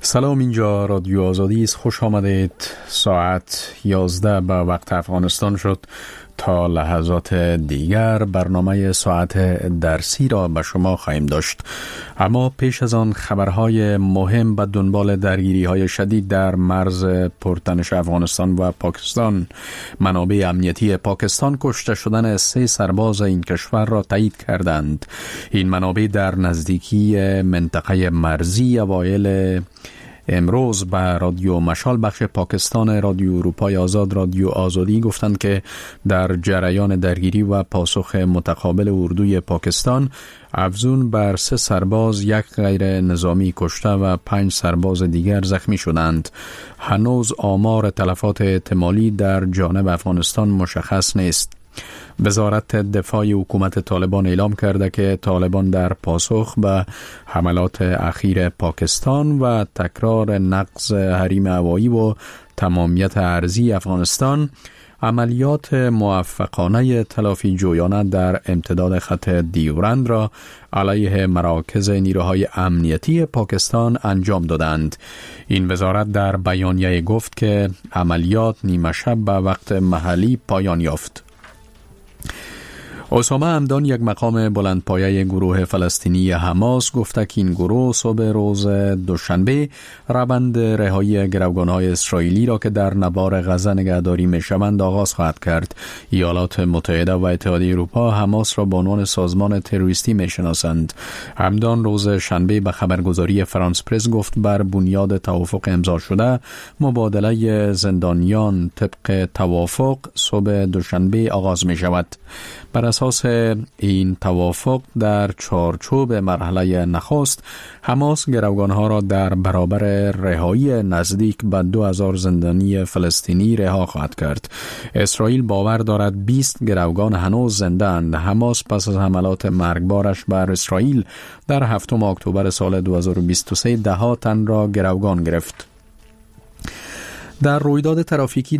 سلام، اینجا رادیو آزادی است. خوش آمدید. ساعت 11 به وقت افغانستان شد. تا لحظات دیگر برنامه ساعت درسی را به شما خواهیم داشت، اما پیش از آن خبرهای مهم به دنبال درگیری‌های شدید در مرز پرتنش افغانستان و پاکستان. منابع امنیتی پاکستان کشته شدن 3 سرباز این کشور را تایید کردند. این منابع در نزدیکی منطقه مرزی اوایل امروز به رادیو مشال بخش پاکستان رادیو اروپای آزاد رادیو آزادی گفتند که در جریان درگیری و پاسخ متقابل اردوی پاکستان افزون بر 3 سرباز، 1 غیر نظامی کشته و 5 سرباز دیگر زخمی شدند. هنوز آمار تلفات احتمالی در جانب افغانستان مشخص نیست. وزارت دفاع حکومت طالبان اعلام کرده که طالبان در پاسخ به حملات اخیر پاکستان و تکرار نقض حریم هوایی و تمامیت ارضی افغانستان عملیات موفقانه تلافی جویانه در امتداد خط دیورند را علیه مراکز نیروهای امنیتی پاکستان انجام دادند. این وزارت در بیانیه گفت که عملیات نیمه شب به وقت محلی پایان یافت. اسامه همدان، یک مقام بلندپایه گروه فلسطینی حماس، گفته که این گروه صبح روز دوشنبه روند رهایی گروگان‌های اسرائیلی را که در نوار غزه نگهداری می‌شوند آغاز خواهد کرد. ایالات متحده و اتحادیه اروپا حماس را به عنوان سازمان تروریستی می‌شناسند. همدان روز شنبه به خبرگزاری فرانس پرس گفت بر بنیاد توافق امضا شده مبادله زندانیان طبق توافق صبح دوشنبه آغاز می‌شود. بر اساس این توافق در چارچوب مرحله نخست حماس گروگانها را در برابر رهایی نزدیک به 2000 زندانی فلسطینی رها خواهد کرد. اسرائیل باور دارد 20 گروگان هنوز زنده اند. حماس پس از حملات مرگبارش بر اسرائیل در 7 اکتبر سال 2023 10 تن را گروگان گرفت. در رویداد ترافیکی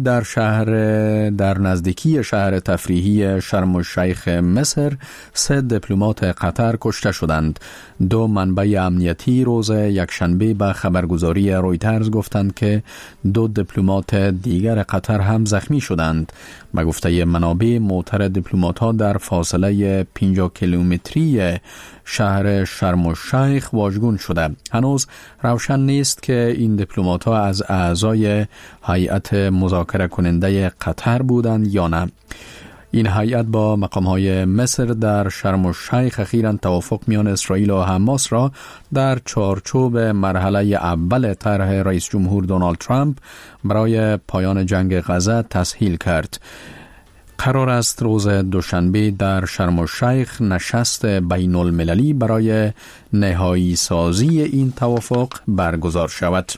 در نزدیکی شهر تفریحی شرم الشیخ مصر 3 دیپلمات قطر کشته شدند. 2 منبع امنیتی روز یکشنبه به خبرگزاری رویترز گفتند که 2 دیپلمات دیگر قطر هم زخمی شدند. به گفته منابع موتر دیپلمات‌ها در فاصله 50 کیلومتری شهر شرم الشیخ واژگون شده. هنوز روشن نیست که این دیپلمات‌ها از اعضای هیئت مذاکره کننده قطر بودند یا نه. این هیئت با مقام‌های مصر در شرم الشیخ اخیراً توافق میان اسرائیل و حماس را در چارچوب مرحله اول طرح رئیس جمهور دونالد ترامپ برای پایان جنگ غزه تسهیل کرد. قرار است روز دوشنبه در شرم الشیخ نشست بین المللی برای نهایی سازی این توافق برگزار شود.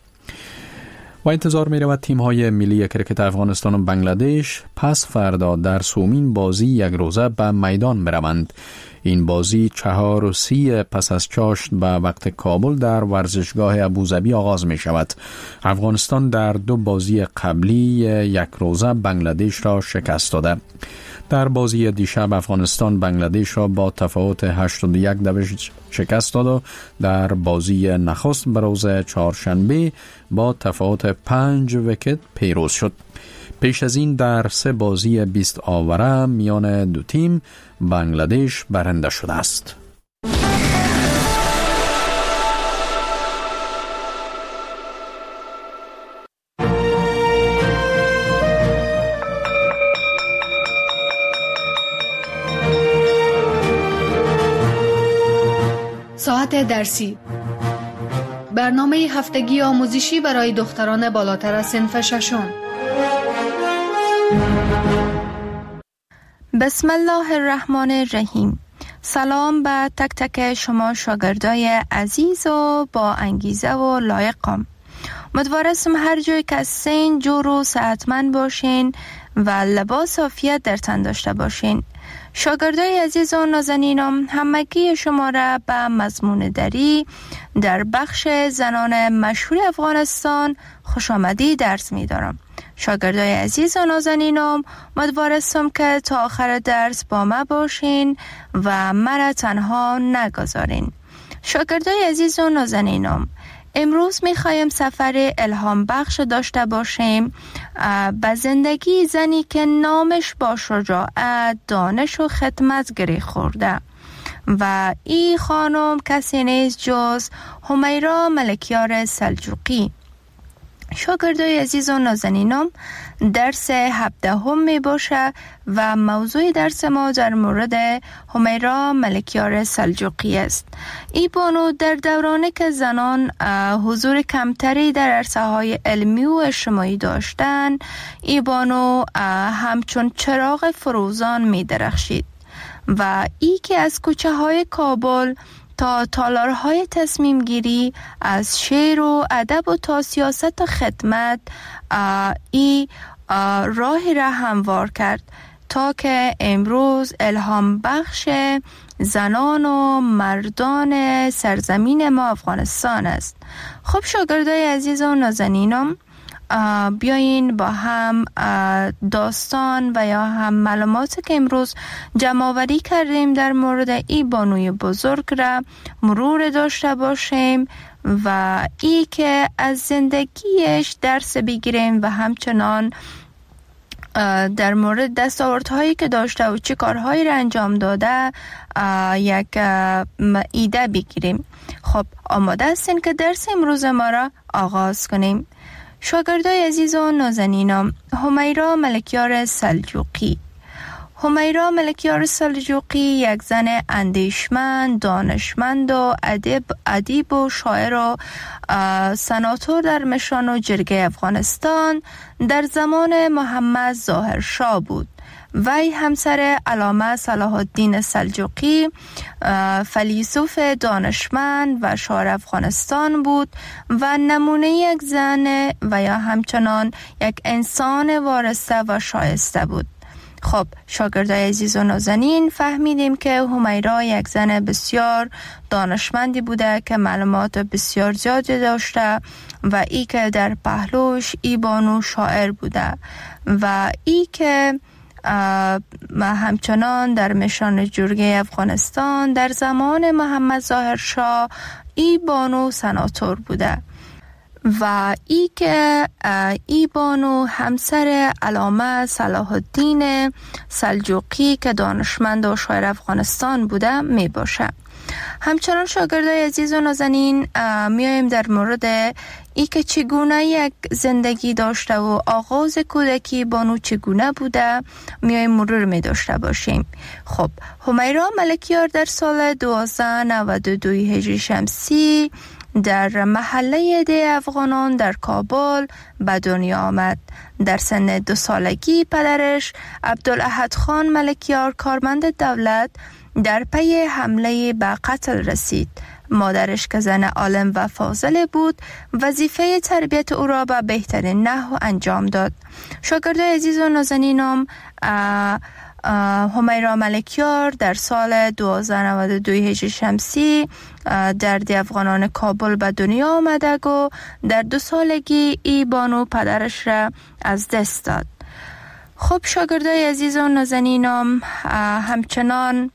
و انتظار می رود تیم های ملی کرکت افغانستان و بنگلادش پس فردا در سومین بازی 1 روزه به میدان بروند. این بازی 4:30 پس از چاشت به وقت کابل در ورزشگاه ابوظبی آغاز می شود. افغانستان در 2 بازی قبلی 1 روزه بنگلادش را شکست داده. در بازی دیشب افغانستان بنگلادش را با تفاوت 81 شکست داد و در بازی نخست به روز چهارشنبه با تفاوت 5 ویکت پیروز شد. پیش از این در 3 بازی 20 آوره میان 2 تیم بنگلادش برنده شده است. ساعت درسی، برنامه هفتگی آموزشی برای دختران بالاتر از صنف 6. بسم الله الرحمن الرحیم. سلام به تک تک شما شاگردای عزیز و با انگیزه و لایقم. امیدوارم هر جای که هستین جور و صحتمند باشین و لباس عافیت در تن داشته باشین. شاگردای عزیز و نازنینم، همگی شما را به مضمون دری در بخش زنان مشهور افغانستان خوش آمدی درس می دارم. شاگردای عزیز و نازنینم، امیدوارم که تا آخر درس با ما باشین و مرا تنها نگذارین. شاگردای عزیز و نازنینم، امروز میخوایم سفر الهام بخش داشته باشیم به زندگی زنی که نامش با شجاعت، دانش و خدمت گره خورده و این خانم کسی نیست جز همیرا ملکیار سلجوقی. شاگردای عزیز و نازنینم، درس 17 می باشه و موضوع درس ما در مورد همیرا ملکیار سلجوقی است. این بانو در دورانی که زنان حضور کمتری در عرصه‌های علمی و اجتماعی داشتند، این بانو همچون چراغ فروزان می درخشید و ای که از کوچه های کابل تا تالارهای تصمیم گیری، از شعر و ادب و تا سیاست و خدمت راهی را هموار کرد تا که امروز الهام بخش زنان و مردان سرزمین ما افغانستان است. خب شاگردای عزیز و نازنینم، بیاین با هم داستان و یا هم معلوماتی که امروز جمع آوری کردیم در مورد این بانوی بزرگ را مرور داشته باشیم و ای که از زندگیش درس بگیریم و همچنان در مورد دستاوردهایی که داشته و چه کارهایی را انجام داده یک ایده بگیریم. خب آماده هستین که درس امروز ما را آغاز کنیم؟ شاگردای عزیز و نازنینم، همیرا ملکیار سلجوقی. همیرا ملکیار سلجوقی یک زن اندیشمند، دانشمند و ادیب و شاعر و سناتور در مشران و جرگه افغانستان در زمان محمد ظاهر شاه بود. وی همسر علامه صلاح الدین سلجوقی فیلسوف دانشمند و شاعر افغانستان بود و نمونه یک زن و یا همچنان یک انسان وارسته و شایسته بود. خب شاگردای عزیز و نازنین، فهمیدیم که همیرا یک زن بسیار دانشمندی بوده که معلومات بسیار زیادی داشته و ای که در پهلوش ای بانو شاعر بوده و ای که همچنان در مشان جرگه افغانستان در زمان محمد ظاهر شاه ای بانو سناتور بوده و ای که ای بانو همسر علامه صلاح الدین سلجوقی که دانشمند و شاعر افغانستان بوده می باشه. همچنان شاگردای عزیز و نازنین، میایم در مورد ای که چگونه یک زندگی داشته و آغاز کودکی بانو چگونه بوده میایم مرور می داشته باشیم. خب همیرا ملکیار در سال 1292 هجری شمسی در محله ده افغانان در کابل به دنیا آمد. در سن 2 سالگی پدرش عبدالاحد خان ملکیار کارمند دولت در پی حمله به قتل رسید. مادرش که زن عالم و فاضل بود وظیفه تربیت او را به بهترین نحو انجام داد. شاگردای عزیز و نازنینم، همیرا ملکیار در سال 1292 هجری شمسی در ده افغانان کابل به دنیا آمده و در 2 سالگی ای بانو پدرش را از دست داد. خب شاگردای عزیز و نازنینم، همچنان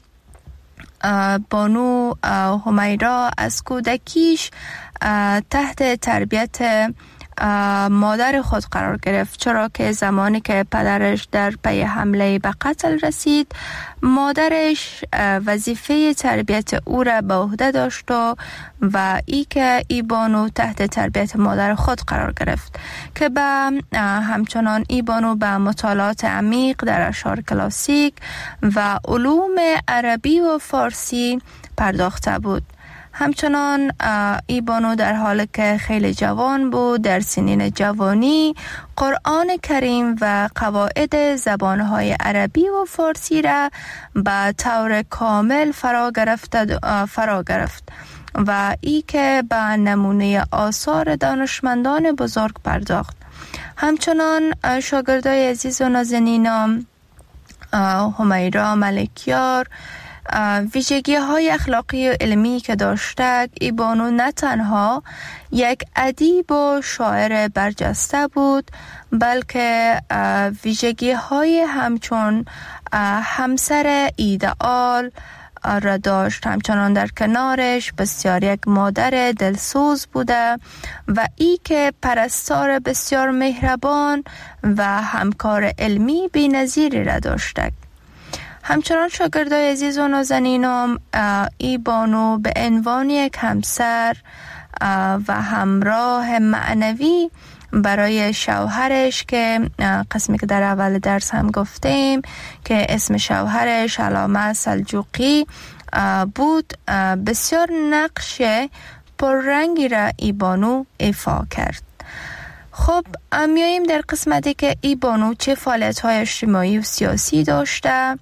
بانو همیرا از کودکیش تحت تربیت مادر خود قرار گرفت، چرا که زمانی که پدرش در پی حمله به قتل رسید مادرش وظیفه تربیت او را به عهده داشت و ای که ای بانو تحت تربیت مادر خود قرار گرفت که همچنان ای بانو به مطالعات عمیق در اشعار کلاسیک و علوم عربی و فارسی پرداخته بود. همچنان ای بانو در حالی که خیلی جوان بود در سنین جوانی قرآن کریم و قواعد زبانهای عربی و فارسی را به طور کامل فرا گرفت و ای که به نمونه آثار دانشمندان بزرگ پرداخت. همچنان شاگردای عزیز و نازنینم، همیرا ملکیار ویژگی های اخلاقی و علمی که داشته، ای بانو نه تنها یک ادیب و شاعر برجسته بود بلکه ویژگی های همچون همسر ایدئال، را داشت. همچنان در کنارش بسیار یک مادر دلسوز بوده و ای که پرستار بسیار مهربان و همکار علمی بی‌نظیری را داشته. همچنان شاگردای عزیز و نازنینم، ای بانو به عنوان یک همسر و همراه معنوی برای شوهرش که قسمی که در اول درس هم گفتیم که اسم شوهرش علامه سلجوقی بود، بسیار نقش پررنگی را ای بانو ایفا کرد. خب میاییم در قسمتی که ای بانو چه فعالیت‌های اجتماعی و سیاسی داشته.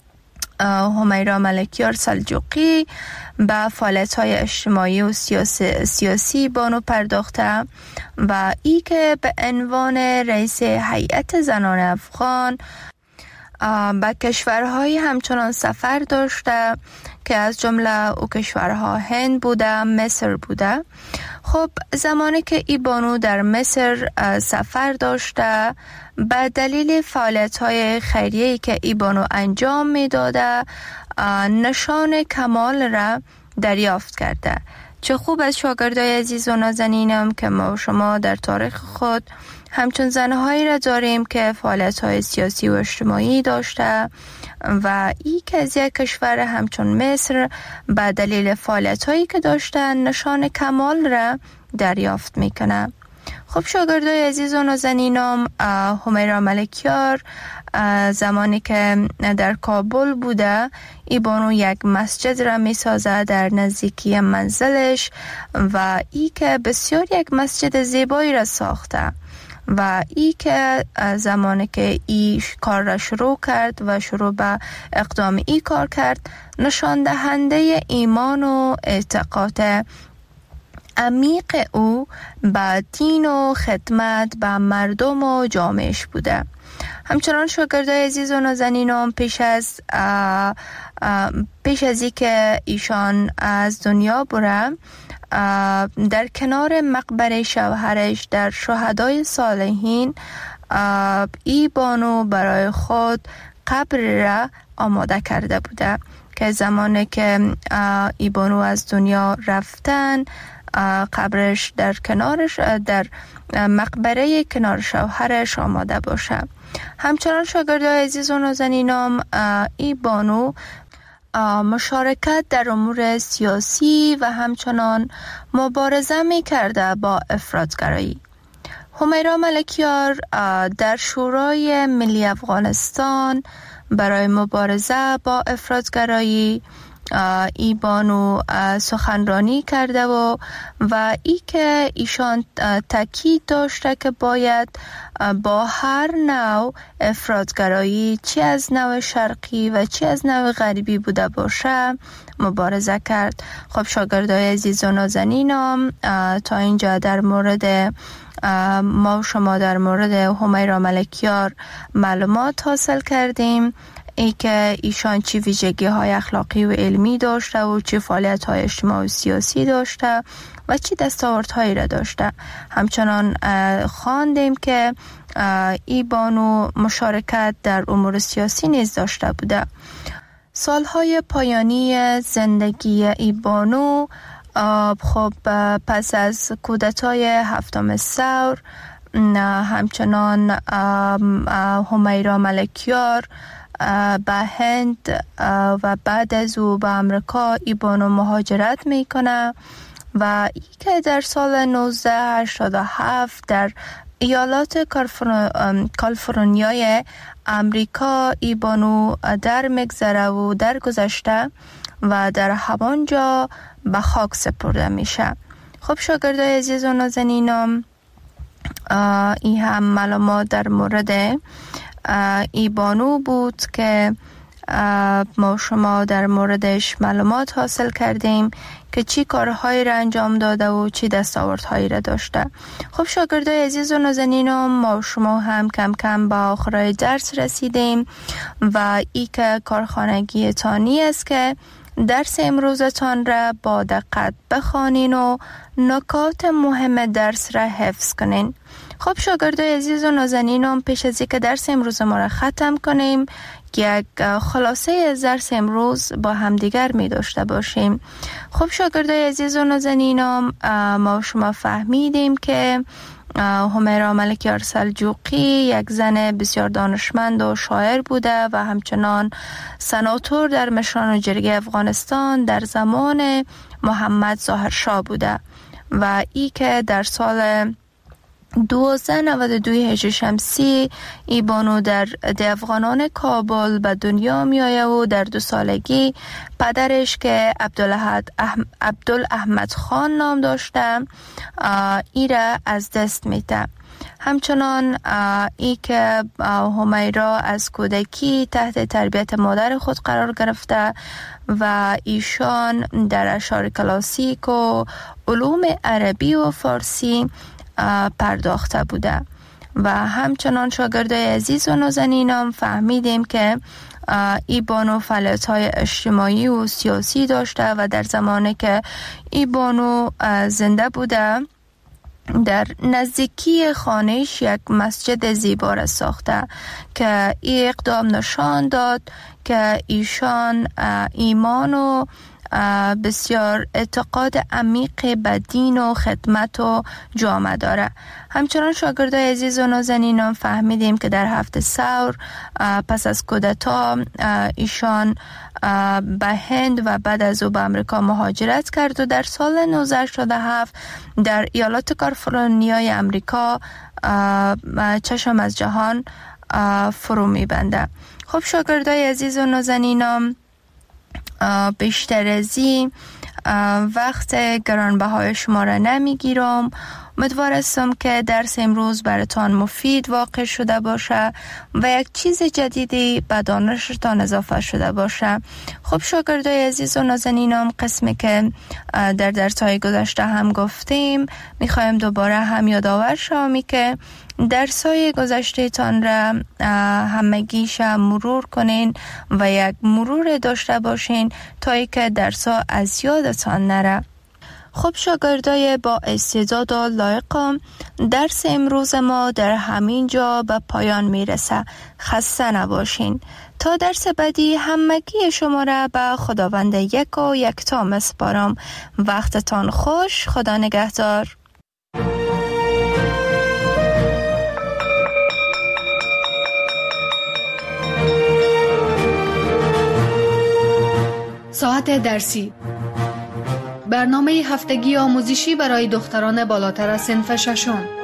همیرا ملکیار سلجوقی به فعالیت‌های اجتماعی و سیاسی بانو پرداخته و ای که به عنوان رئیس هیئت زنان افغان به کشورهای همچنان سفر داشته که از جمله او کشورها هند بوده، مصر بوده. خب زمانی که ای بانو در مصر سفر داشته، به دلیل فعالیت‌های خیریه‌ای که ای بانو انجام می‌داده نشان کمال را دریافت کرده. چه خوب از شاگردای عزیز و نازنینم که ما و شما در تاریخ خود همچون زنهایی را داریم که فعالیت‌های سیاسی و اجتماعی داشته و ای که از یک کشور همچون مصر به دلیل فعالیت‌هایی که داشته نشان کمال را دریافت میکنه. خب شاگردای عزیز و نازنینم، همیرا ملکیار زمانی که در کابل بوده، ای بانو یک مسجد را می سازه در نزدیکی منزلش و ای که بسیار یک مسجد زیبایی را ساخته و ای که زمانی که ای کار را شروع کرد و شروع به اقدام ای کار کرد، نشان دهنده ایمان و اعتقاد عمیق او به دین و خدمت به مردم و جامعهش بوده. همچنان شاگردای عزیز و نازنینم پیش از ای که ایشان از دنیا بره، در کنار مقبره شوهرش در شهدای صالحین ای بانو برای خود قبر را آماده کرده بوده که زمانی که ای بانو از دنیا رفتن، قبرش در کنارش در مقبره کنار شوهرش آماده باشه. همچنان شاگردای عزیز و نازنینم، ای بانو مشارکت در امور سیاسی و همچنان مبارزه می کرده با افراطگرایی. همیرا ملکیار در شورای ملی افغانستان برای مبارزه با افراطگرایی ای بانو سخنرانی کرده و ای که ایشان تاکید داشته که باید با هر نوع افراطگرایی، چه از نوع شرقی و چه از نوع غربی بوده باشه، مبارزه کرد. خب شاگردای عزیز و نازنینم، تا اینجا در مورد ما شما در مورد همیرا ملکیار معلومات حاصل کردیم، ای که ایشان چی ویژگی های اخلاقی و علمی داشته و چی فعالیت های اجتماعی و سیاسی داشته و چی دستاوردهایی را داشته. همچنان خواندیم که ای بانو مشارکت در امور سیاسی نیز داشته بوده. سالهای پایانی زندگی ای بانو، خب پس از کودتای 7 ثور، همچنان همیرا ملکیار به هند و بعد از او به امریکا ای بانو مهاجرت میکنه و ای که در سال 1987 در ایالات کالیفرنیای امریکا ای بانو در مگذره و در گذشته و در همانجا به خاک سپرده میشه. خب شاگردای عزیز و نازنینم، این هم معلومات در مورد ای بانو بود که ما شما در موردش معلومات حاصل کردیم که چی کارهایی را انجام داده و چی دستاوردهایی را داشته. خب شاگردای عزیز و نازنینم، ما شما هم کم کم به آخرای درس رسیدیم و ای که کارخانگی تانی است که درس امروزتان را با دقت بخوانین و نکات مهم درس را حفظ کنین. خب شاگردای عزیز و نازنینم، پیش از اینکه درس امروز ما را ختم کنیم، یک خلاصه از درس امروز با همدیگر می داشته باشیم. خب شاگردای عزیز و نازنینم، ما شما فهمیدیم که همیرا ملکیار سلجوقی یک زن بسیار دانشمند و شاعر بوده و همچنان سناتور در مشران جرگه افغانستان در زمان محمد ظاهرشاه بوده و ای که در سال 1292 هجری شمسی ای بانو در افغانان کابل به دنیا می آید و در 2 سالگی پدرش که عبدالاحمد خان نام داشته ای را از دست میده. همچنان ای که همیرا از کودکی تحت تربیت مادر خود قرار گرفته و ایشان در اشعار کلاسیک و علوم عربی و فارسی پرداخته بوده و همچنان شاگردای عزیز و نازنینم فهمیدیم که ای بانو فعالیت‌های اجتماعی و سیاسی داشته و در زمانی که ای بانو زنده بوده در نزدیکی خانهش یک مسجد زیبا را ساخته که ای اقدام نشان داد که ایشان ایمان و بسیار اعتقاد عمیق به دین و خدمت و جامعه داره. همچنان شاگردای عزیز و نازنینم فهمیدیم که در 7 ثور پس از کودتا ایشان به هند و بعد از او به امریکا مهاجرت کرد و در سال 1987 در ایالات کالیفرنیای امریکا چشم از جهان فرو میبنده. خب شاگردای عزیز و نازنینم، بیشتر از این وقت گرانبهای شما را نمیگیرم. امیدوار هستم که درس امروز براتان مفید واقع شده باشه و یک چیز جدیدی به دانشتان اضافه شده باشه. خب شاگردای عزیز و نازنینم، قسمی که در درس‌های گذشته هم گفتیم میخوایم دوباره هم یادآور شوم که درس‌های گذشته تان را همگیش مرور کنین و یک مرور داشته باشین تا ای که درس‌ها از یادتان نره. خب شاگردای با استعداد و لایقم، درس امروز ما در همین جا به پایان میرسه. خسته نباشین. تا درس بعدی همگی شما را به خداوند یک و یکتا میسپارم. وقتتان خوش. خدا نگهدار. ساعت درسی، برنامه هفتگی آموزشی برای دختران بالاتر از صنف 6.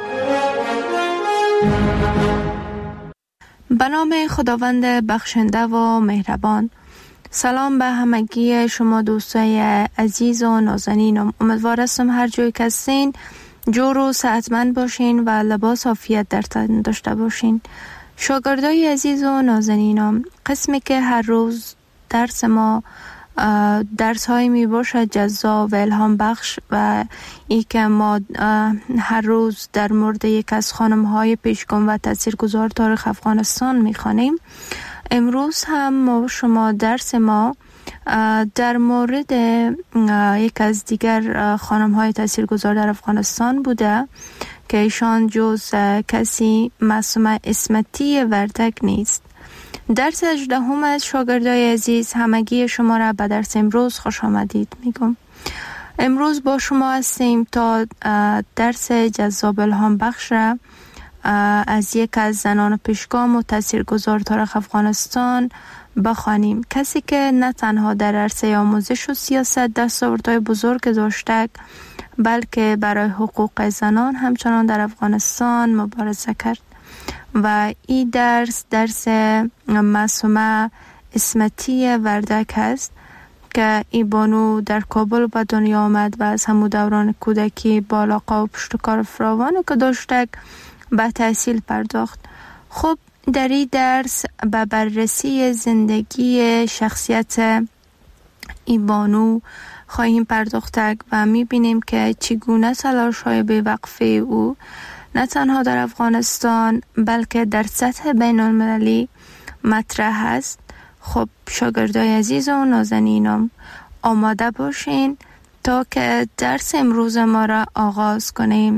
به نام خداوند بخشنده و مهربان. سلام به همگی شما دوستای عزیز و نازنینم. امیدوار هستم هر جایی که هستین جور و صحتمند باشین و لباس عافیت در تن داشته باشین. شاگردای عزیز و نازنینم، قسمی که هر روز درس ما درس های می باشد جذاب و الهام بخش و ای که ما هر روز در مورد یک از خانم های پیشگام و تاثیرگذار تاریخ افغانستان می خوانیم. امروز هم ما شما درس ما در مورد یک از دیگر خانم های تاثیرگذار در افغانستان بوده که ایشان جز کسی معصومه اسمتی وردک نیست. درس 18 از شاگردای عزیز، همگی شما را به درس امروز خوش آمدید میگم. امروز با شما هستیم تا درس جذاب الهام بخش را از یک از زنان پیشگام و تاثیرگذار تاریخ افغانستان بخوانیم. کسی که نه تنها در عرصه آموزش و سیاست دستاوردهای بزرگ داشته بلکه برای حقوق زنان همچنان در افغانستان مبارزه کرد و این درس معصومه اسمتی وردک است که این بانو در کابل به دنیا آمد و از همون دوران کودکی با علاقه و پشتکار فراوانی که داشته به تحصیل پرداخت. خب در این درس به بررسی زندگی شخصیت این بانو خواهیم پرداخت و میبینیم که چگونه تلاش‌های بی‌وقفه او نه تنها در افغانستان بلکه در سطح بین المللی مطرح است. خب شاگردای عزیز و نازنینم، آماده باشین تا که درس امروز ما را آغاز کنیم.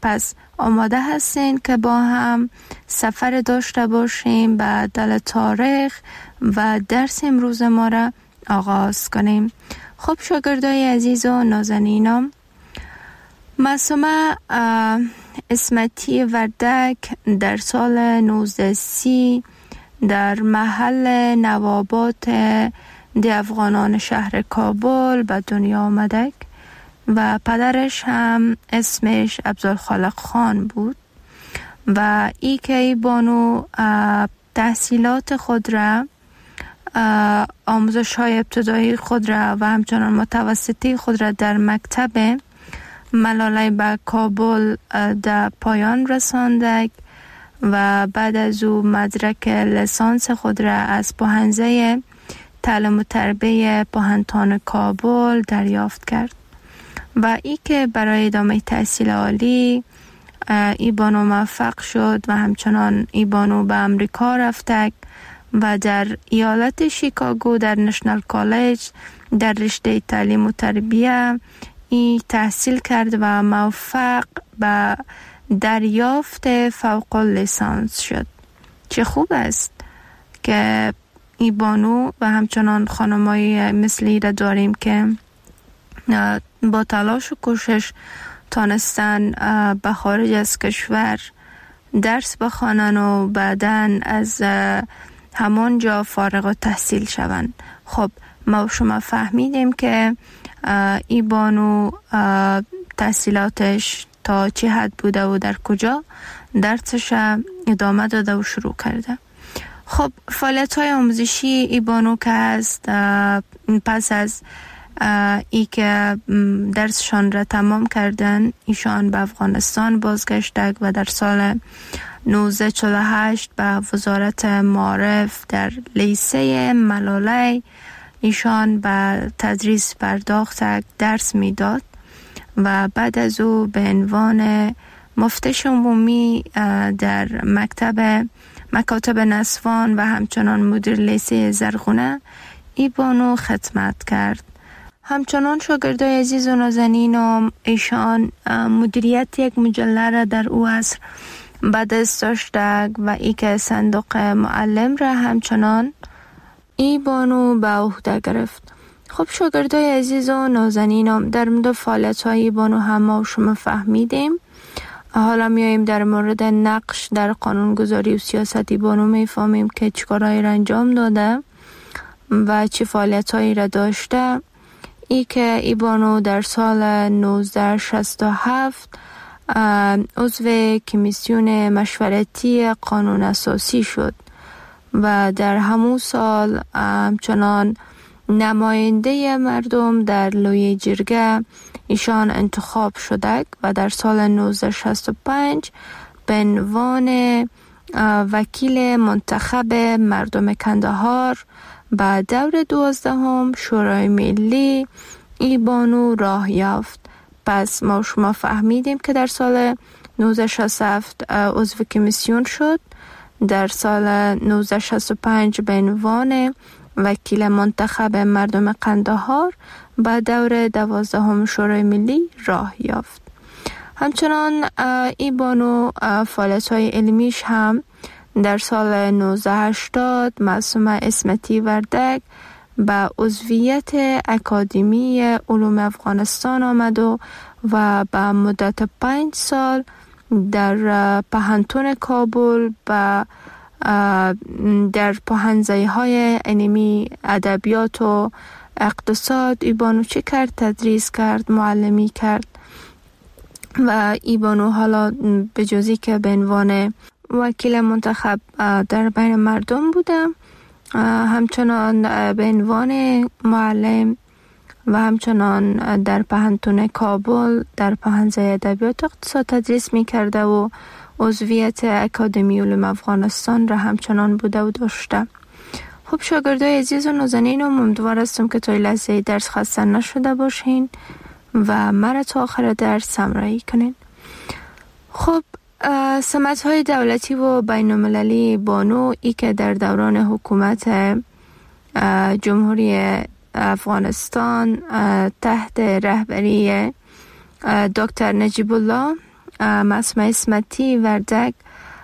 پس آماده هستین که با هم سفر داشته باشیم به دل تاریخ و درس امروز ما را آغاز کنیم. خب شاگردای عزیز و نازنینم، معصومه اسمتی وردک در سال 1930 در محل نوابات افغانان شهر کابل به دنیا آمدک و پدرش هم اسمش عبدالخالق خان بود و ای که ای بانو تحصیلات خود را، آموزش های ابتدایی خود را و همچنان متوسطی خود را در مکتب ملاله به کابل در پایان رساندک و بعد از او مدرک لیسانس خود را از پوهنځی تعلیم و تربیه پوهنتون کابل دریافت کرد و ای که برای ادامه تحصیل عالی ای بانو موفق شد و همچنان ای بانو به امریکا رفتک و در ایالت شیکاگو در نشنال کالج در رشته تعلیم و تربیه ای تحصیل کرد و موفق به دریافت فوق لیسانس شد. چه خوب است که ای بانو و همچنان خانمای مثلی را داریم که با تلاش و کوشش تانستن به خارج از کشور درس بخوانن و بعداً از همان جا فارغ التحصیل شوند. خب ما شما فهمیدیم که ای بانو تحصیلاتش تا چه حد بوده و در کجا درسش ادامه داده و شروع کرده. خب فعالیت های آموزشی ای بانو که هست، پس از ای که درسشان را تمام کردن ایشان به افغانستان بازگشتند و در سال 1948 به وزارت معارف در لیسه ملاله ایشان به تدریس پرداخت، درس میداد و بعد از او به عنوان مفتش عمومی در مکاتب نسوان و همچنان مدیر لیسه زرغونه ای بانو خدمت کرد. همچنان شاگردای عزیز و نازنینم، ایشان مدیریت یک مجله را در او عصر به دست داشتند و ای که صندوق معلم را همچنان ای بانو به عهده گرفت. خب شاگردای عزیز و نازنینم، در مورد فعالیت‌های ای بانو هم ما شما فهمیدیم. حالا میاییم در مورد نقش در قانونگذاری و سیاست ای بانو میفهمیم که چیکارهایی را انجام داده و چه فعالیت‌هایی را داشته. ای که ای بانو در سال 1967 عضو کمیسیون مشورتی قانون اساسی شد و در همون سال همچنان نماینده مردم در لوی جرگه ایشان انتخاب شده و در سال 1965 به عنوان وکیل منتخب مردم کندهار به دور 12 شورای ملی ای بانو راه یافت. پس ما شما فهمیدیم که در سال 1967 عضو کمیسیون شد، در سال 1965 به عنوان وکیل منتخب مردم قندهار به دور 12 شورای ملی راه یافت. همچنان ای بانو فعالیت‌های علمیش هم در سال 1980 معصومه اسمتی وردک به عضویت اکادمی علوم افغانستان آمد و به مدت 5 سال در پوهنتون کابل در پوهنځی‌های علمی ادبیات و اقتصاد ای بانو چه کرد؟ تدریس کرد، معلمی کرد و ای بانو حالا به جزی که به عنوان وکیل منتخب در بین مردم بودم، همچنان به عنوان معلم و همچنان در پوهنتون کابل در پوهنځی ادبیات اقتصاد تدریس می کرده و عضویت اکادمی علوم افغانستان را همچنان بوده و داشته. خب شاگردای عزیز و نازنین، امیدوار هستم که تا لحظه درس خسته نشده باشین و مرا تا آخر درس همراهی کنین. خب سمت‌های دولتی و بین‌المللی بانو ای که در دوران حکومت جمهوری افغانستان تحت رهبری دکتر نجیب الله مسمع اسمتی وردک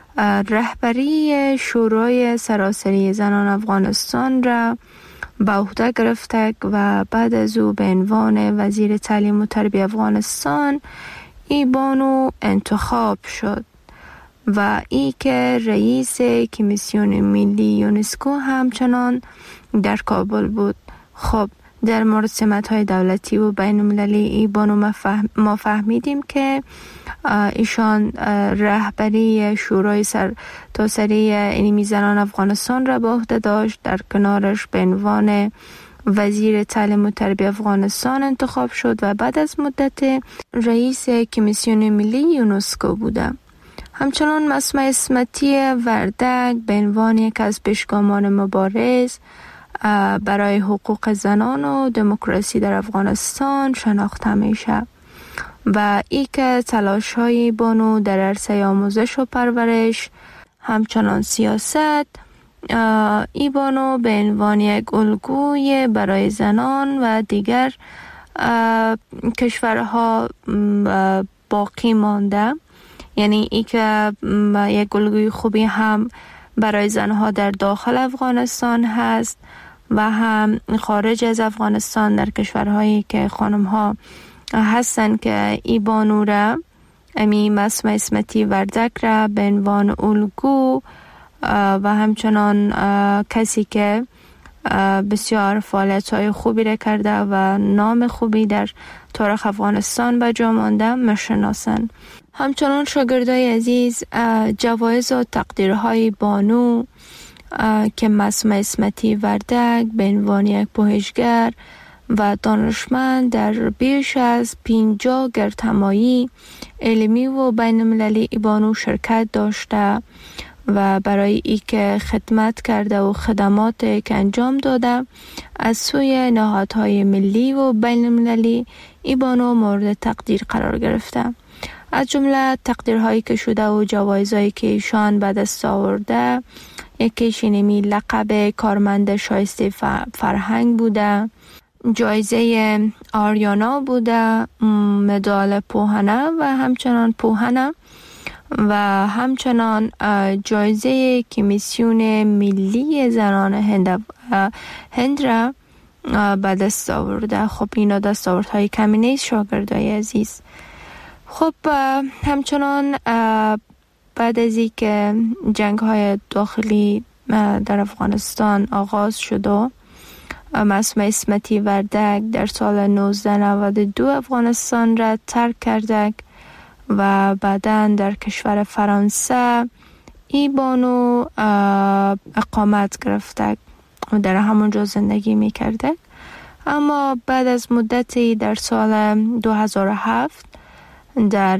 رهبری شورای سراسری زنان افغانستان را به عهده گرفته و بعد از او به عنوان وزیر تعلیم و تربیت افغانستان ای بانو انتخاب شد و ای که رئیس کمیسیون ملی یونسکو همچنان در کابل بود. خب در مورد سمت‌های دولتی و بین المللی ای بانو ما فهمیدیم که ایشان رهبری شورای سرتاسری علمی زنان افغانستان را به عهده داشت. در کنارش به عنوان وزیر تعلیم و تربیت افغانستان انتخاب شد و بعد از مدت رئیس کمیسیون ملی یونسکو بوده. همچنان مسمع اسمتی وردک به عنوان یک از پیشگامان مبارز برای حقوق زنان و دموکراسی در افغانستان شناخته میشه و ای که تلاش های بانو در عرصه آموزش و پرورش همچنان سیاست ای بانو به عنوان یک الگوی برای زنان و دیگر کشورها باقی مانده. یعنی ای که یک الگوی خوبی هم برای زنها در داخل افغانستان هست و هم خارج از افغانستان در کشورهایی که خانمها هستن که ای بانو را امی مسمع اسمتی وردک را به عنوان الگو و همچنان کسی که بسیار فعالیت‌های خوبی را کرده و نام خوبی در تاریخ افغانستان به جا مانده میشناسند. همچنان شاگردای عزیز جوایز و تقدیرهای بانو که مسمع اسمتی وردک به عنوان یک پژوهشگر و دانشمند در بیش از 50 گردهمایی علمی و بین المللی بانو شرکت داشته و برای ای که خدمت کرده و خدمات که انجام داده از سوی نهادهای ملی و بین المللی ای بانو مورد تقدیر قرار گرفته. از جمله تقدیرهایی که شده و جوایزهایی که ایشان به دست آورده یکیش اینمی لقب کارمند شایسته فرهنگ بوده، جایزه آریانا بوده، مدال پوهنه و همچنان پوهنه و همچنان جایزه کمیسیون ملی زنان هند را به دست آورده. خب اینا دستاوردهای کمی نیست شاگردای عزیز. خب همچنان بعد از این که جنگ های داخلی در افغانستان آغاز شد و مسمع اسمتی وردک در سال 1992 افغانستان را ترک کرده و بعداً در کشور فرانسه ای بانو اقامت گرفته و در همونجا زندگی می کرده. اما بعد از مدتی در سال 2007 در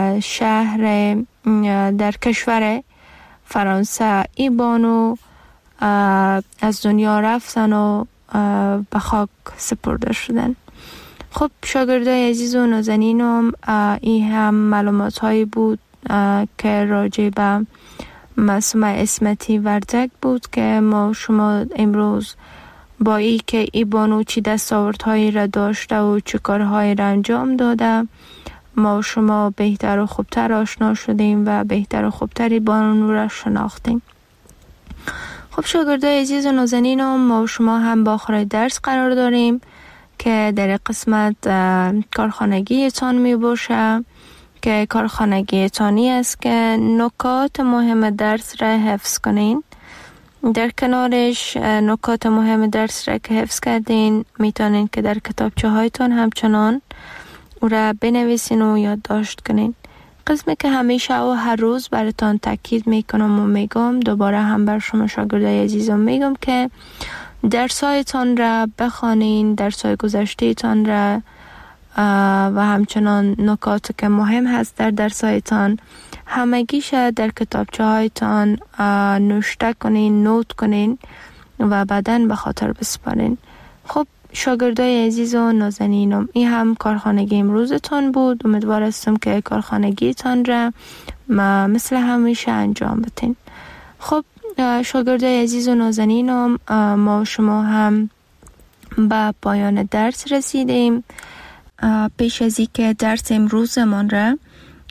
در کشور فرانسه ای بانو از دنیا رفتن و به خاک سپرده شدن. خب شاگردای عزیز و نازنینم این هم معلومات هایی بود که راجع به مسمع اسمتی وردک بود که ما شما امروز با ای که ای بانو چی دستاوردهایی را داشته و چه کارهایی را انجام داده ما شما بهتر و خوبتر آشنا شدیم و بهتر و خوبتری بانو را شناختیم. خب شاگردای عزیز و نازنینم ما شما هم با آخر درس قرار داریم که در قسمت کارخانگی تان می باشه که کارخانگی تانی است که نکات مهم درس را حفظ کنین. در کنارش نکات مهم درس را که حفظ کردین میتونین که در کتابچه هایتان همچنان او را بنویسین و یادداشت کنین. قسمی که همیشه و هر روز براتان تاکید میکنم و میگم دوباره هم بر شما شاگردای عزیزم میگم که درسایتان را بخوانین، درسای گذشته تان را و همچنان نکات که مهم هست در درسایتان همگیش در کتابچه هایتان نوشته کنین، نوت کنین و بعداً به خاطر بسپارین. خب شاگردای عزیز و نازنینم این هم کارخانگی امروزتان بود. امیدوار هستم که کارخانگیتان را مثل همیشه انجام بدین. خب شاگردای عزیز و نازنینم ما شما هم به پایان درس رسیدیم. پیش از اینکه درس امروزمان را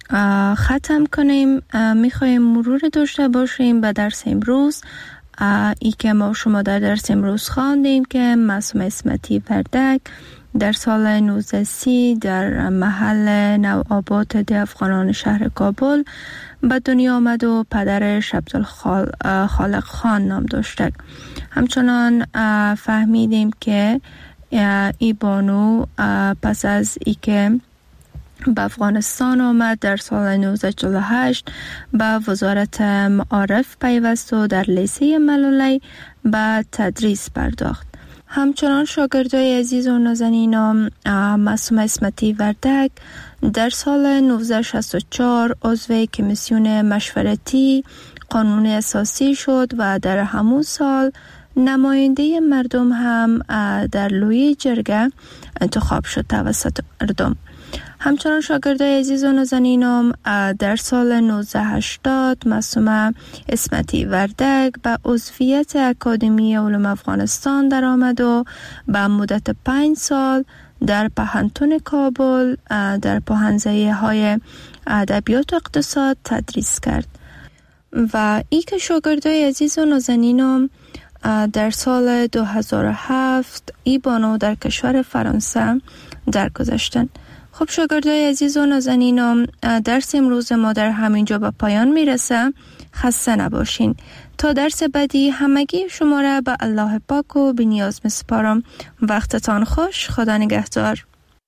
ختم کنیم. میخوایم مرور داشته باشیم به درس امروز. ای که ما شما در درس امروز خواندیم که معصومه اسمتی وردک در سال 1930 در محل نوآباد افغانان شهر کابل به دنیا آمد و پدرش عبدالخالق خان نام داشته. همچنان فهمیدیم که ای بانو پس از ای که به افغانستان آمد در سال 1948 به وزارت معارف پیوست و در لیسه ملولی به تدریس پرداخت. همچنان شاگردای عزیز و نازنینم معصومه اسمتی وردک در سال 1964 عضو کمیسیون مشورتی قانون اساسی شد و در همون سال نماینده مردم هم در لوی جرگه انتخاب شد توسط مردم. همچنان شاگردای عزیز و نازنینم در سال 1980 معصومه اسمتی وردک به عضویت اکادمی علوم افغانستان در آمد و به مدت 5 سال در پهنتون کابل در پوهنځی های ادبیات و اقتصاد تدریس کرد و ای که شاگردای عزیز و نازنینم در سال 2007 ای بانو در کشور فرانسه درگذشتند. خب شاگردای عزیز و نازنینم، درس امروز ما در همینجا به پایان میرسه. خسته نباشین. تا درس بعدی همگی شما را به الله پاک و بی‌نیاز میسپارم. وقتتان خوش. خدا نگهدار.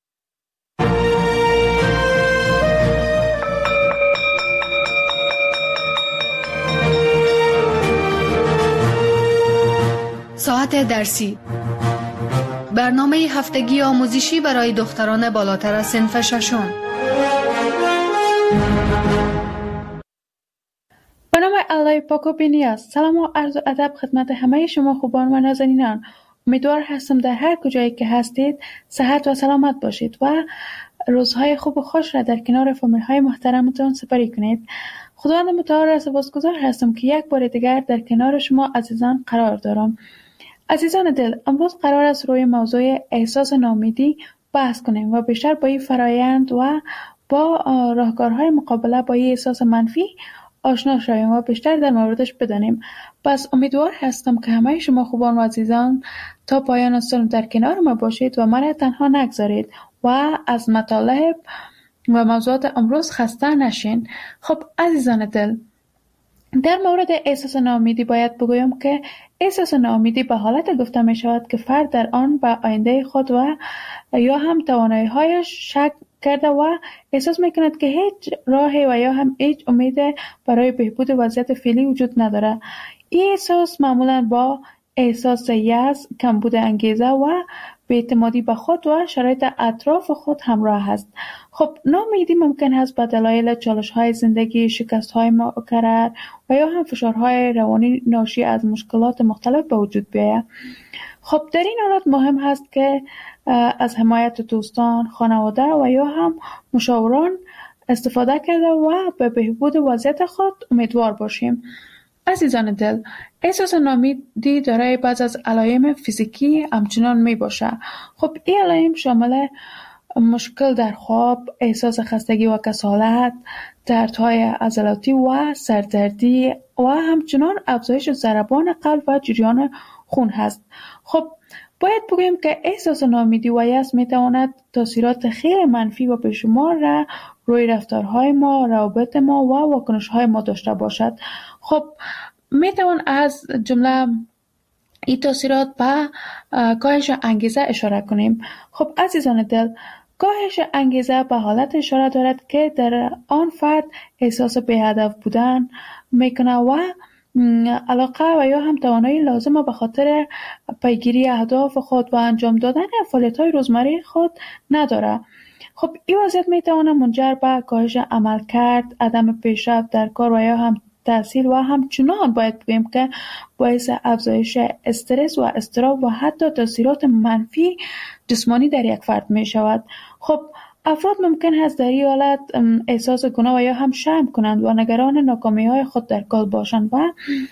ساعت درسی، برنامه هفتگی آموزشی برای دختران بالاتر از صنف ششم. به نام الله پاک و بی‌نیاز. سلام و عرض و ادب خدمت همه شما خوبان و نازنینان. امیدوار هستم در هر کجایی که هستید صحت و سلامت باشید و روزهای خوب و خوش را در کنار فامیل های محترمتان سپری کنید. خداوند متعال را سپاسگزار هستم که یک بار دیگر در کنار شما عزیزان قرار دارم. عزیزان دل، امروز قرار است روی موضوع احساس ناامیدی بحث کنیم و بیشتر با این فرایند و با راهکارهای مقابله با این احساس منفی آشنا شویم و بیشتر در موردش بدانیم. پس امیدوار هستم که همه شما خوبان و عزیزان تا پایان سال در کنار ما باشید و من تنها نگذارید و از مطالب و موضوعات امروز خسته نشین. خب عزیزان دل، در مورد احساس ناامیدی باید بگویم که احساس ناامیدی به حالت گفته می شود که فرد در آن به آینده خود و یا هم توانایی‌هایش شک کرده و احساس می کند که هیچ راهی و یا هم هیچ امید برای بهبود وضعیت فعلی وجود نداره. این احساس معمولا با احساس یأس، کمبود انگیزه و بی‌اعتمادی به خود و شرایط اطراف خود همراه است. خب ناامیدی ممکن است به دلایل چالش‌های زندگی، شکست‌های مکرر و یا هم فشارهای روانی ناشی از مشکلات مختلف به وجود بیاید. خب در این حالت مهم است که از حمایت دوستان، خانواده و یا هم مشاوران استفاده کرده و به بهبود وضعیت خود امیدوار باشیم. عزیزان دل، احساس ناامیدی دارای بعض از علائم فیزیکی همچنان می باشه. خب این علائم شامل مشکل در خواب، احساس خستگی و کسالت، دردهای عضلاتی و سردردی و همچنان افزایش ضربان قلب و جریان خون هست. خب باید بگویم که احساس ناامیدی و یأس می تواند تاثیرات خیلی منفی و بیشمار را روی رفتارهای ما، روابط ما و واکنش‌های ما داشته باشد. خب می توان از جمله این تاثیرات به کاهش انگیزه اشاره کنیم. خب عزیزان دل، کاهش انگیزه به حالت اشاره دارد که در آن فرد احساس بی‌هدف بودن میکنه و علاقه و یا هم توانایی لازمه به خاطر پیگیری اهداف خود و انجام دادن فعالیت‌های روزمره خود نداره. خب این وضعیت میتونه منجر به کاهش عملکرد، عدم پیشرفت در کار و یا هم تحصیل و همچنان باید بگیم که باعث افزایش استرس و اضطراب و حتی تاثیرات منفی جسمانی در یک فرد می شود. خب افراد ممکن است در این حالت احساس گناه و یا هم شرم کنند و نگران ناکامی‌های خود در کار باشند و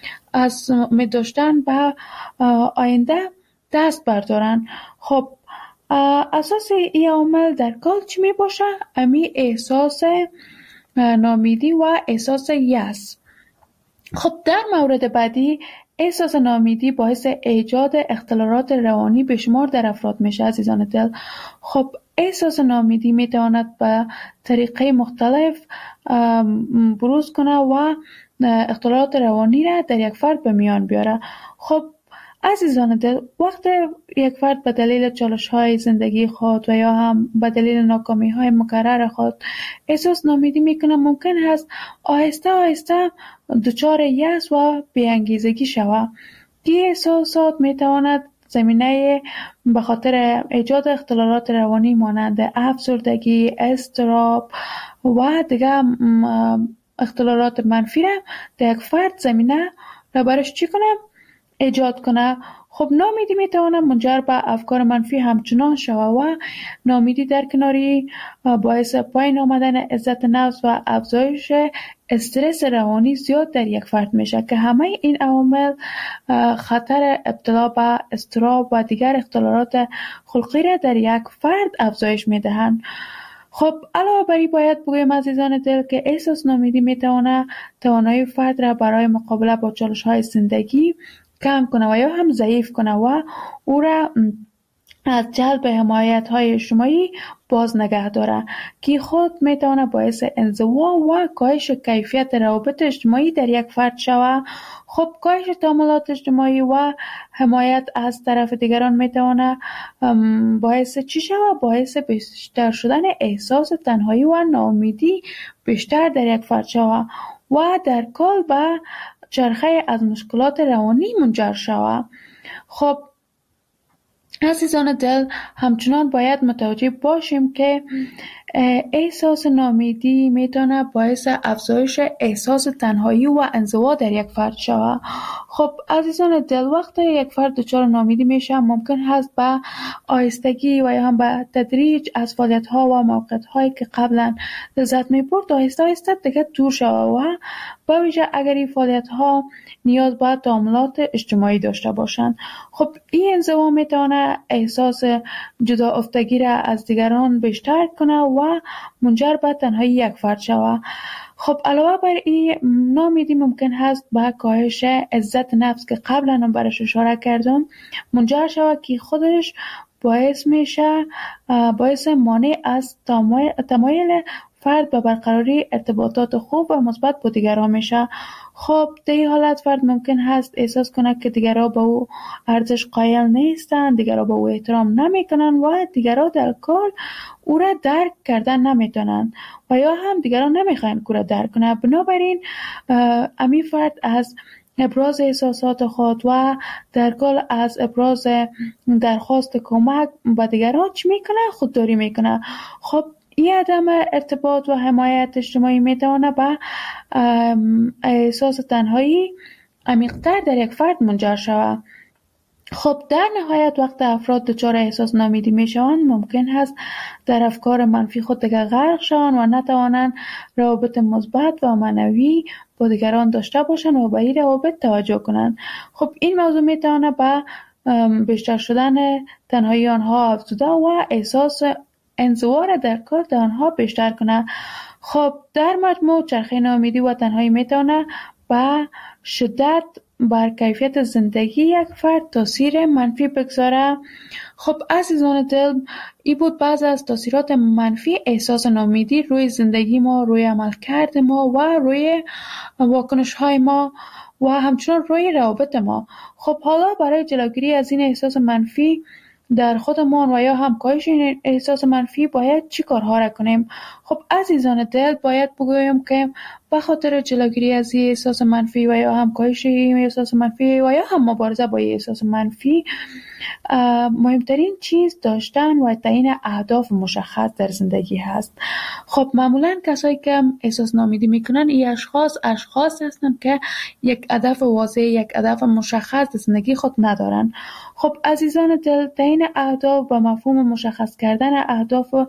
از امید داشتن به آینده دست بردارند. خب اساس این عامل در کار چی می باشه؟ امی احساس ناامیدی و احساس یأس. خب در مورد بعدی، احساس ناامیدی باعث ایجاد اختلالات روانی به شمار در افراد میشه عزیزان دل. خب احساس ناامیدی میتواند به طریقه مختلف بروز کنه و اختلالات روانی را در یک فرد به میان بیاره. خب عزیزان دل، وقتی یک فرد به دلیل چالش‌های زندگی خود و یا هم به دلیل ناکامی‌های مکرر خود احساس ناامیدی میکنه، ممکن است آهسته آهسته دچار یأس و بی‌انگیزگی شود. این احساسات میتواند زمینه به خاطر ایجاد اختلالات روانی مانند افسردگی، اضطراب و دیگر اختلالات منفی را در یک فرد زمینه را برش چی کنه؟ ایجاد کنه. خب ناامیدی میتواند منجر به افکار منفی همچنان شود و ناامیدی در کناری باعث پایین آمدن عزت نفس و افزایش استرس روانی زیاد در یک فرد میشه که همه این عوامل خطر ابتلا به اضطراب و دیگر اختلالات خلقی را در یک فرد افزایش میدهند. خب علاوه بر این باید بگویم عزیزان دل که احساس ناامیدی میتواند توانایی فرد را برای مقابله با چالش‌های زندگی کم کنه و یا هم ضعیف کنه و او را از جلب حمایت‌های اجتماعی باز نگه داره که خود میتونه باعث انزوا و کاهش کیفیت روابط اجتماعی در یک فرد شود. خب کاهش تعاملات اجتماعی و حمایت از طرف دیگران میتونه باعث چی شود؟ باعث بیشتر شدن احساس تنهایی و ناامیدی بیشتر در یک فرد شود و در کل به چرخه از مشکلات روانی منجر شود. خب عزیزان دل، همچنان باید متوجه باشیم که احساس ناامیدی میتونه باعث افزایش احساس تنهایی و انزوا در یک فرد شود. خب عزیزان دل، وقتی یک فرد دچار ناامیدی میشه ممکن هست به آهستگی و یا هم به تدریج از فعالیت‌ها و موقعیت‌هایی که قبلا لذت می‌برد آهسته آهسته دیگه دور شود و به ویژه اگر این فعالیت‌ها نیاز به تعاملات اجتماعی داشته باشند. خب این انزوا میتونه احساس جدا افتگی را از دیگران بیشتر کنه و منجر به تنهایی یک فرد شود. خب علاوه بر این ناامیدی ممکن هست به کاهش عزت نفس که قبلا هم برش اشاره کردم منجر شود که خودش باعث میشه باعث مانع از تمایل فرد به برقراری ارتباطات خوب و مثبت با دیگران میشه. خب در این حالت فرد ممکن هست احساس کنه که دیگران به او ارزش قائل نیستند، دیگران به او احترام نمیکنن و دیگران در کل او را درک کردن نمیتونن و یا هم دیگران نمیخواین که او را درک کنه. بنابراین امی فرد از ابراز احساسات خود و در کل از ابراز درخواست کمک به دیگران چی میکنه؟ خودداری میکنه. خب این عدم ارتباط و حمایت اجتماعی میتونه به احساس تنهایی عمیق‌تر در یک فرد منجر شود. خب در نهایت وقت افراد دچار احساس ناامیدی میشوند ممکن است در افکار منفی خود دیگر غرق شوند و نتوانند روابط مثبت و معنوی با دیگران داشته باشند و به این روابط توجه کنند. خب این موضوع میتونه به بیشتر شدن تنهایی آنها افزوده و احساس انزوا را در کار آنها بیشتر کنه. خب در مجموع چرخه ناامیدی و تنهایی میتونه به شدت بر کیفیت زندگی یک فرد تاثیر منفی بگذاره. خب عزیزان دل، این بود بعض از تاثیرات منفی احساس ناامیدی روی زندگی ما، روی عملکرد ما و روی واکنش های ما و همچنان روی روابط ما. خب حالا برای جلوگیری از این احساس منفی در خودمان و یا هم کاهش این احساس منفی باید چی کارها را کنیم؟ خب عزیزان دل، باید بگویم که به خاطر جلوگیری از این احساس منفی و یا هم کاهش این احساس منفی و یا هم مبارزه با این احساس منفی مهمترین چیز داشتن و تعیین اهداف مشخص در زندگی هست. خب معمولا کسایی که احساس ناامیدی میکنن این اشخاص هستن که یک هدف واضح، یک هدف مشخص در زندگی خود ندارن. خب عزیزان دل، تعیین اهداف و مفهوم مشخص کردن اهداف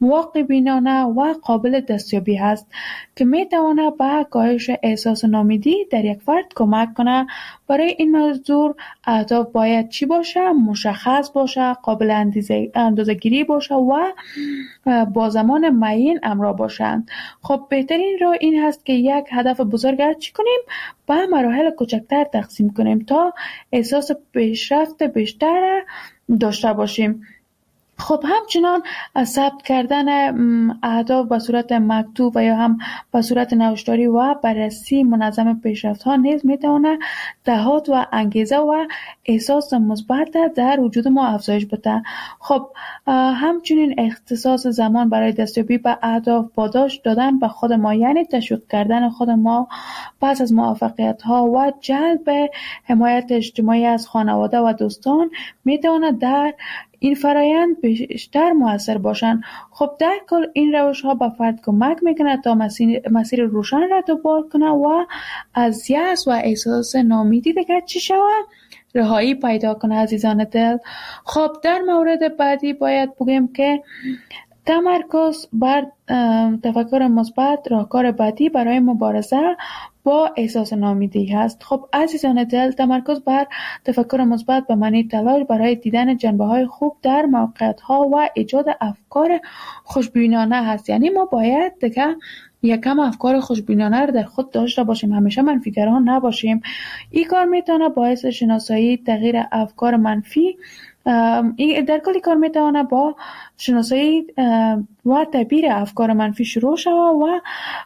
واقع بینانه و قابل دستیابی هست که می تواند به کاهش احساس ناامیدی در یک فرد کمک کنه. برای این موضوع اهداف باید چی باشه؟ مشخص باشه، قابل اندازه‌گیری باشه و با زمان معین همراه باشند. خب بهترین راه این هست که یک هدف بزرگ چی کنیم؟ به مراحل کوچکتر تقسیم کنیم تا احساس پیشرفت بیشتر داشته باشیم. خب همچنان ثبت کردن اهداف به صورت مکتوب و یا هم به صورت نوشتاری و بررسی منظم پیشرفت ها نیز میتونه دهات و انگیزه و احساس مثبت در وجود ما افزایش بده. خب همچنین اختصاص زمان برای دستیابی به اهداف، پاداش دادن به خود ما، یعنی تشویق کردن خود ما پس از موفقیت ها و جلب حمایت اجتماعی از خانواده و دوستان میتونه در این فرایند بیشتر مؤثر باشند. خب در کل این روش ها به فرد کمک میکنه تا مسیر روشن را دنبال کنه و از یأس و احساس ناامیدی دیگر چی شود؟ رهایی پیدا کنه عزیزان دل. خب در مورد بعدی باید بگیم که تمرکز بر تفکر مثبت راهکار بعدی برای مبارزه با احساس ناامیدی هست. خب عزیزان دل، تمرکز بر تفکر مثبت به معنی تلاش برای دیدن جنبه‌های خوب در موقعیت‌ها و ایجاد افکار خوشبینانه هست. یعنی ما باید دیگه یکم افکار خوشبینانه رو در خود داشته باشیم، همیشه منفیگران نباشیم. این کار میتونه باعث شناسایی تغییر افکار منفی در کلی کار میتونه با شناسایی و تعبیر افکار منفی شروع شود و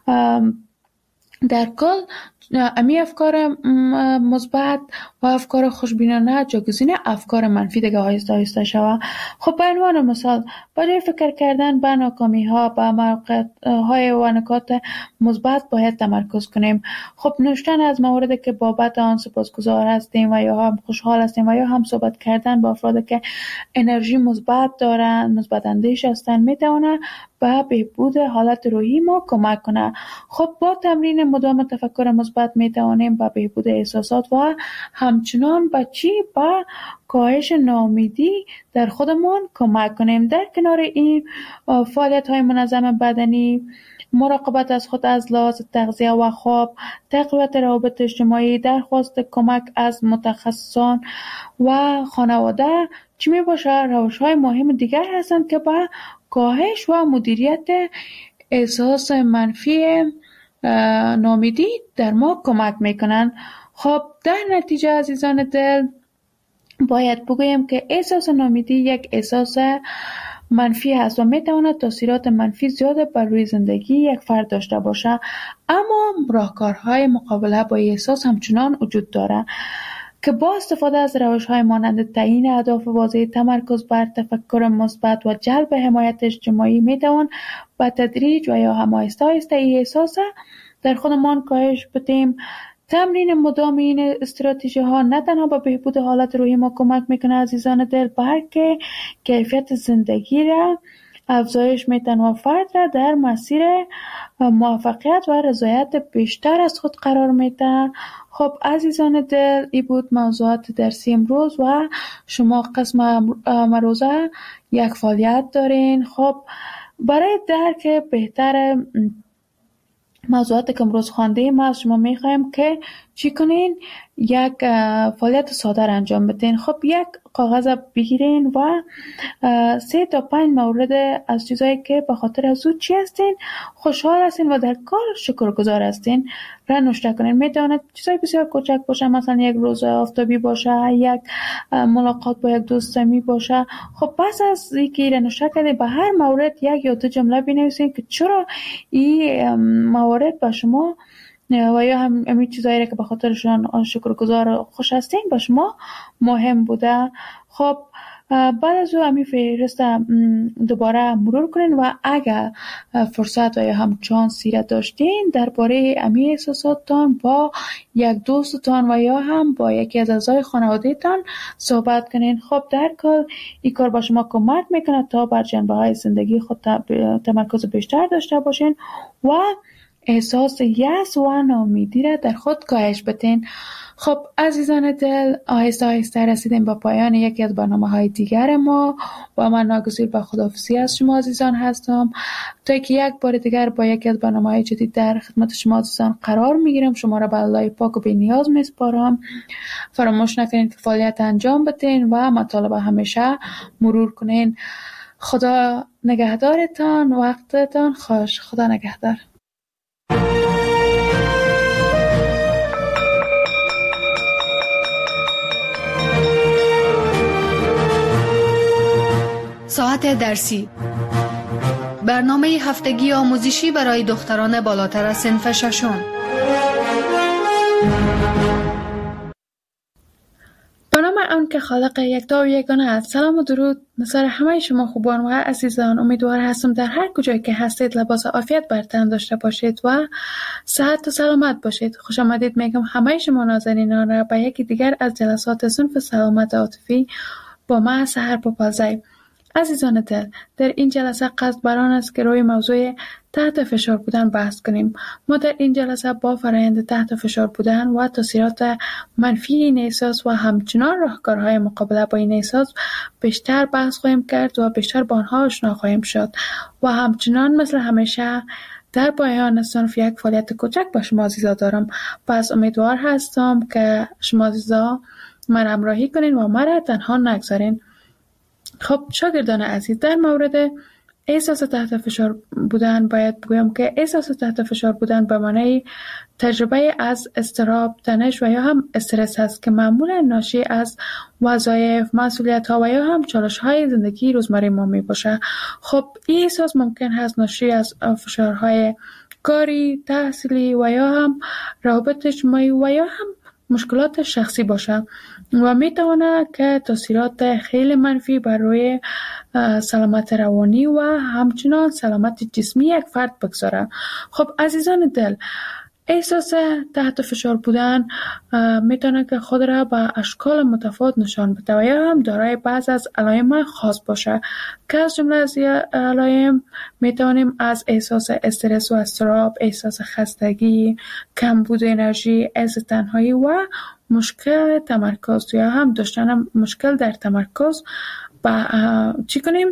در کل امی افکار مثبت و افکار خوشبینانه جایگزین افکار منفی دیگه آهسته آهسته شود. خب به عنوان مثال برای فکر کردن به ناکامی ها، به موقعیت های و نکات مثبت باید تمرکز کنیم. خب نوشتن از موردی که بابت آن سپاسگزار هستیم و یا هم خوشحال هستیم و یا هم صحبت کردن با افرادی که انرژی مثبت دارن، مثبت اندیش هستن، میتونه به بهبود حالت روحی ما کمک کنه. خب با تمرین مدام تفکر مثبت میتوانیم به بهبود احساسات و همچنان به کاهش ناامیدی در خودمان کمک کنیم. در کنار این فعالیت های منظم بدنی، مراقبت از خود از لحاظ تغذیه و خواب، تقویت روابط اجتماعی، درخواست کمک از متخصصان و خانواده چی می باشه روش های مهم دیگر هستند که به کاهش و مدیریت احساس منفی ناامیدی در ما کمک میکنن. خب در نتیجه عزیزان دل باید بگویم که احساس ناامیدی یک احساس منفی هست و میتواند تاثیرات منفی زیاد بر روی زندگی یک فرد داشته باشه، اما راهکارهای مقابله با احساس همچنان وجود داره که با استفاده از روش‌های مانند تعیین اهداف واضح، تمرکز بر تفکر مثبت و جلب حمایت اجتماعی میتوان با تدریج و یا هم آهسته آهسته این احساس در خودمان کاهش بدیم. تمرین مدام این استراتژی ها نه تنها به بهبود حالت روحی ما کمک میکنه عزیزان دل، بلکه کیفیت زندگی را افزایش میتن و فرد را در مسیر موفقیت و رضایت بیشتر از خود قرار میده. خب عزیزان دل، این بود موضوعات درسی امروز و شما قسم امروزه یک فعالیت دارین. خب برای درک بهتر موضوعاتی که امروز خواندیم ما از شما میخوایم که چی کنین؟ یک فعالیت ساده انجام بدین. خب یک کاغذ بگیرین و 3 تا 5 مورد از چیزایی که به خاطر از او چی هستین خوشحال هستین و در کار شکرگزار هستین را نوشته کنین. میتواند چیزای بسیار کوچک باشه، مثلا یک روز آفتابی باشه، یک ملاقات با یک دوست صمیمی باشه. خب پس از اینکه را نوشته کردین به هر مورد یک یا دو جمله بنویسین که چرا این موارد به شما و یا همین چیزایی که به خاطرشان شکرگزار خوش هستین به شما مهم بوده. خب بعد از او همین فهرست دوباره مرور کنین و اگر فرصت و یا هم چانسی را داشتین درباره همین احساساتتان با یک دوستتان و یا هم با یکی از اعضای خانواده‌تان صحبت کنین. خب در کل این کار با شما کمک میکنه تا بر جنبه‌های زندگی خود تمرکز بیشتر داشته باشین و احساس یأس و ناامیدی را در خود کاهش بدین. خب عزیزان دل، آهسته آهسته رسیدیم به پایان یکی از برنامه‌های دیگر ما و من ناگزیر به خداحافظی از شما عزیزان هستم تا که یک بار دیگر با یکی از برنامه‌های جدید در خدمت شما عزیزان قرار میگیرم. شما را به الله پاک و بی‌نیاز میسپارم. فراموش نکنید که فعالیت انجام بدین و مطالب همیشه مرور کنین. خدا نگهدارتان، وقتتان خوش. خدا نگهدار. ساعت درسی، برنامه هفتگی آموزشی برای دختران بالاتر از صنف ششم. به نام آن که خالق یکتا و یگانه است. سلام و درود نثار همه شما خوبان و عزیزان. امیدوار هستم در هر کجایی که هستید لباس عافیت بر تن داشته باشید و صحت و سلامت باشید. خوش آمدید میگم همه شما نازنینان را به یکی دیگر از جلسات صنف سلامت عاطفی با من سحر پاپازی. عزیزان دل، در این جلسه قصد بر آن است که روی موضوع تحت فشار بودن بحث کنیم. ما در این جلسه با فرآیند تحت فشار بودن و تاثیرات منفی این احساس و همچنان راهکارهای مقابله با این احساس بیشتر بحث خواهیم کرد و بیشتر با آنها آشنا خواهیم شد و همچنان مثل همیشه در پایان صنف یک فعالیت کوچک با شما عزیزا دارم. پس امیدوار هستم که شما عزیزا من همراهی کنین و مرا تنها نگذارین. خب شاگردان عزیز، در مورد احساس تحت فشار بودن باید بگویم که احساس تحت فشار بودن به معنای تجربه از اضطراب، تنش و یا هم استرس است که معمولا ناشی از وظایف، مسئولیت‌ها و یا هم چالش‌های زندگی روزمره ما میباشه. خب این احساس ممکن هست ناشی از فشارهای کاری، تحصیلی و یا هم روابط اجتماعی و یا هم مشکلات شخصی باشه و میتونه که تاثیرات خیلی منفی بر روی سلامت روانی و همچنان سلامت جسمی یک فرد بگذاره. خب عزیزان دل، احساس تحت فشار بودن میتونه که خود را به اشکال متفاوت نشان بده و یا هم دارای بعض از علائم خاص باشه که از جمله از علائم میتونیم از احساس استرس و اضطراب، احساس خستگی، کمبود انرژی، احساس تنهایی و مشکل تمرکز یا هم داشتن مشکل در تمرکز چی کنیم؟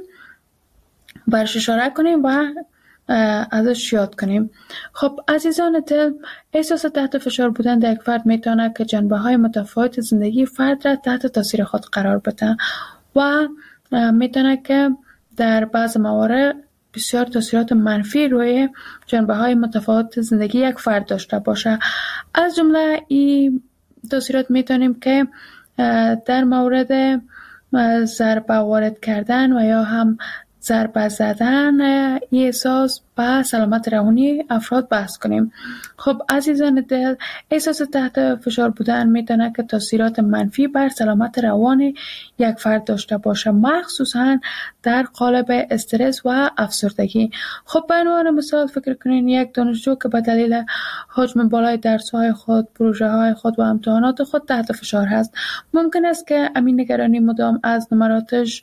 برش اشاره کنیم و ازش یاد کنیم. خب عزیزان دل، احساس تحت فشار بودن در یک فرد میتونه که جنبه‌های متفاوت زندگی فرد را تحت تاثیر خود قرار بده و میتونه که در بعض موارد بسیار تاثیرات منفی روی جنبه‌های متفاوت زندگی یک فرد داشته باشه. از جمله این تاثیرات میتونیم که در مورد ضربه وارد کردن و یا هم ضربه زدن این احساس به سلامت روانی افراد بحث کنیم. خب عزیزان دل، احساس تحت فشار بودن میتونه که تاثیرات منفی بر سلامت روان یک فرد داشته باشه، مخصوصا در قالب استرس و افسردگی. خب به عنوان مثال فکر کنین یک دانشجو که به دلیل حجم بالای درس‌های خود، پروژه‌های خود و امتحانات خود تحت فشار هست. ممکن است که امین نگرانی مدام از نمراتش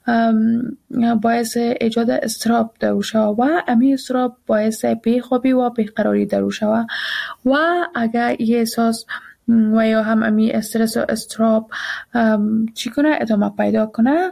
باعث ایجاد اضطراب در او شود و امین اضطراب باعث بیخوابی و بیقراری در او شود و اگر این احساس و یا هم امین استرس و اضطراب چی کنه ادامه پیدا کنه،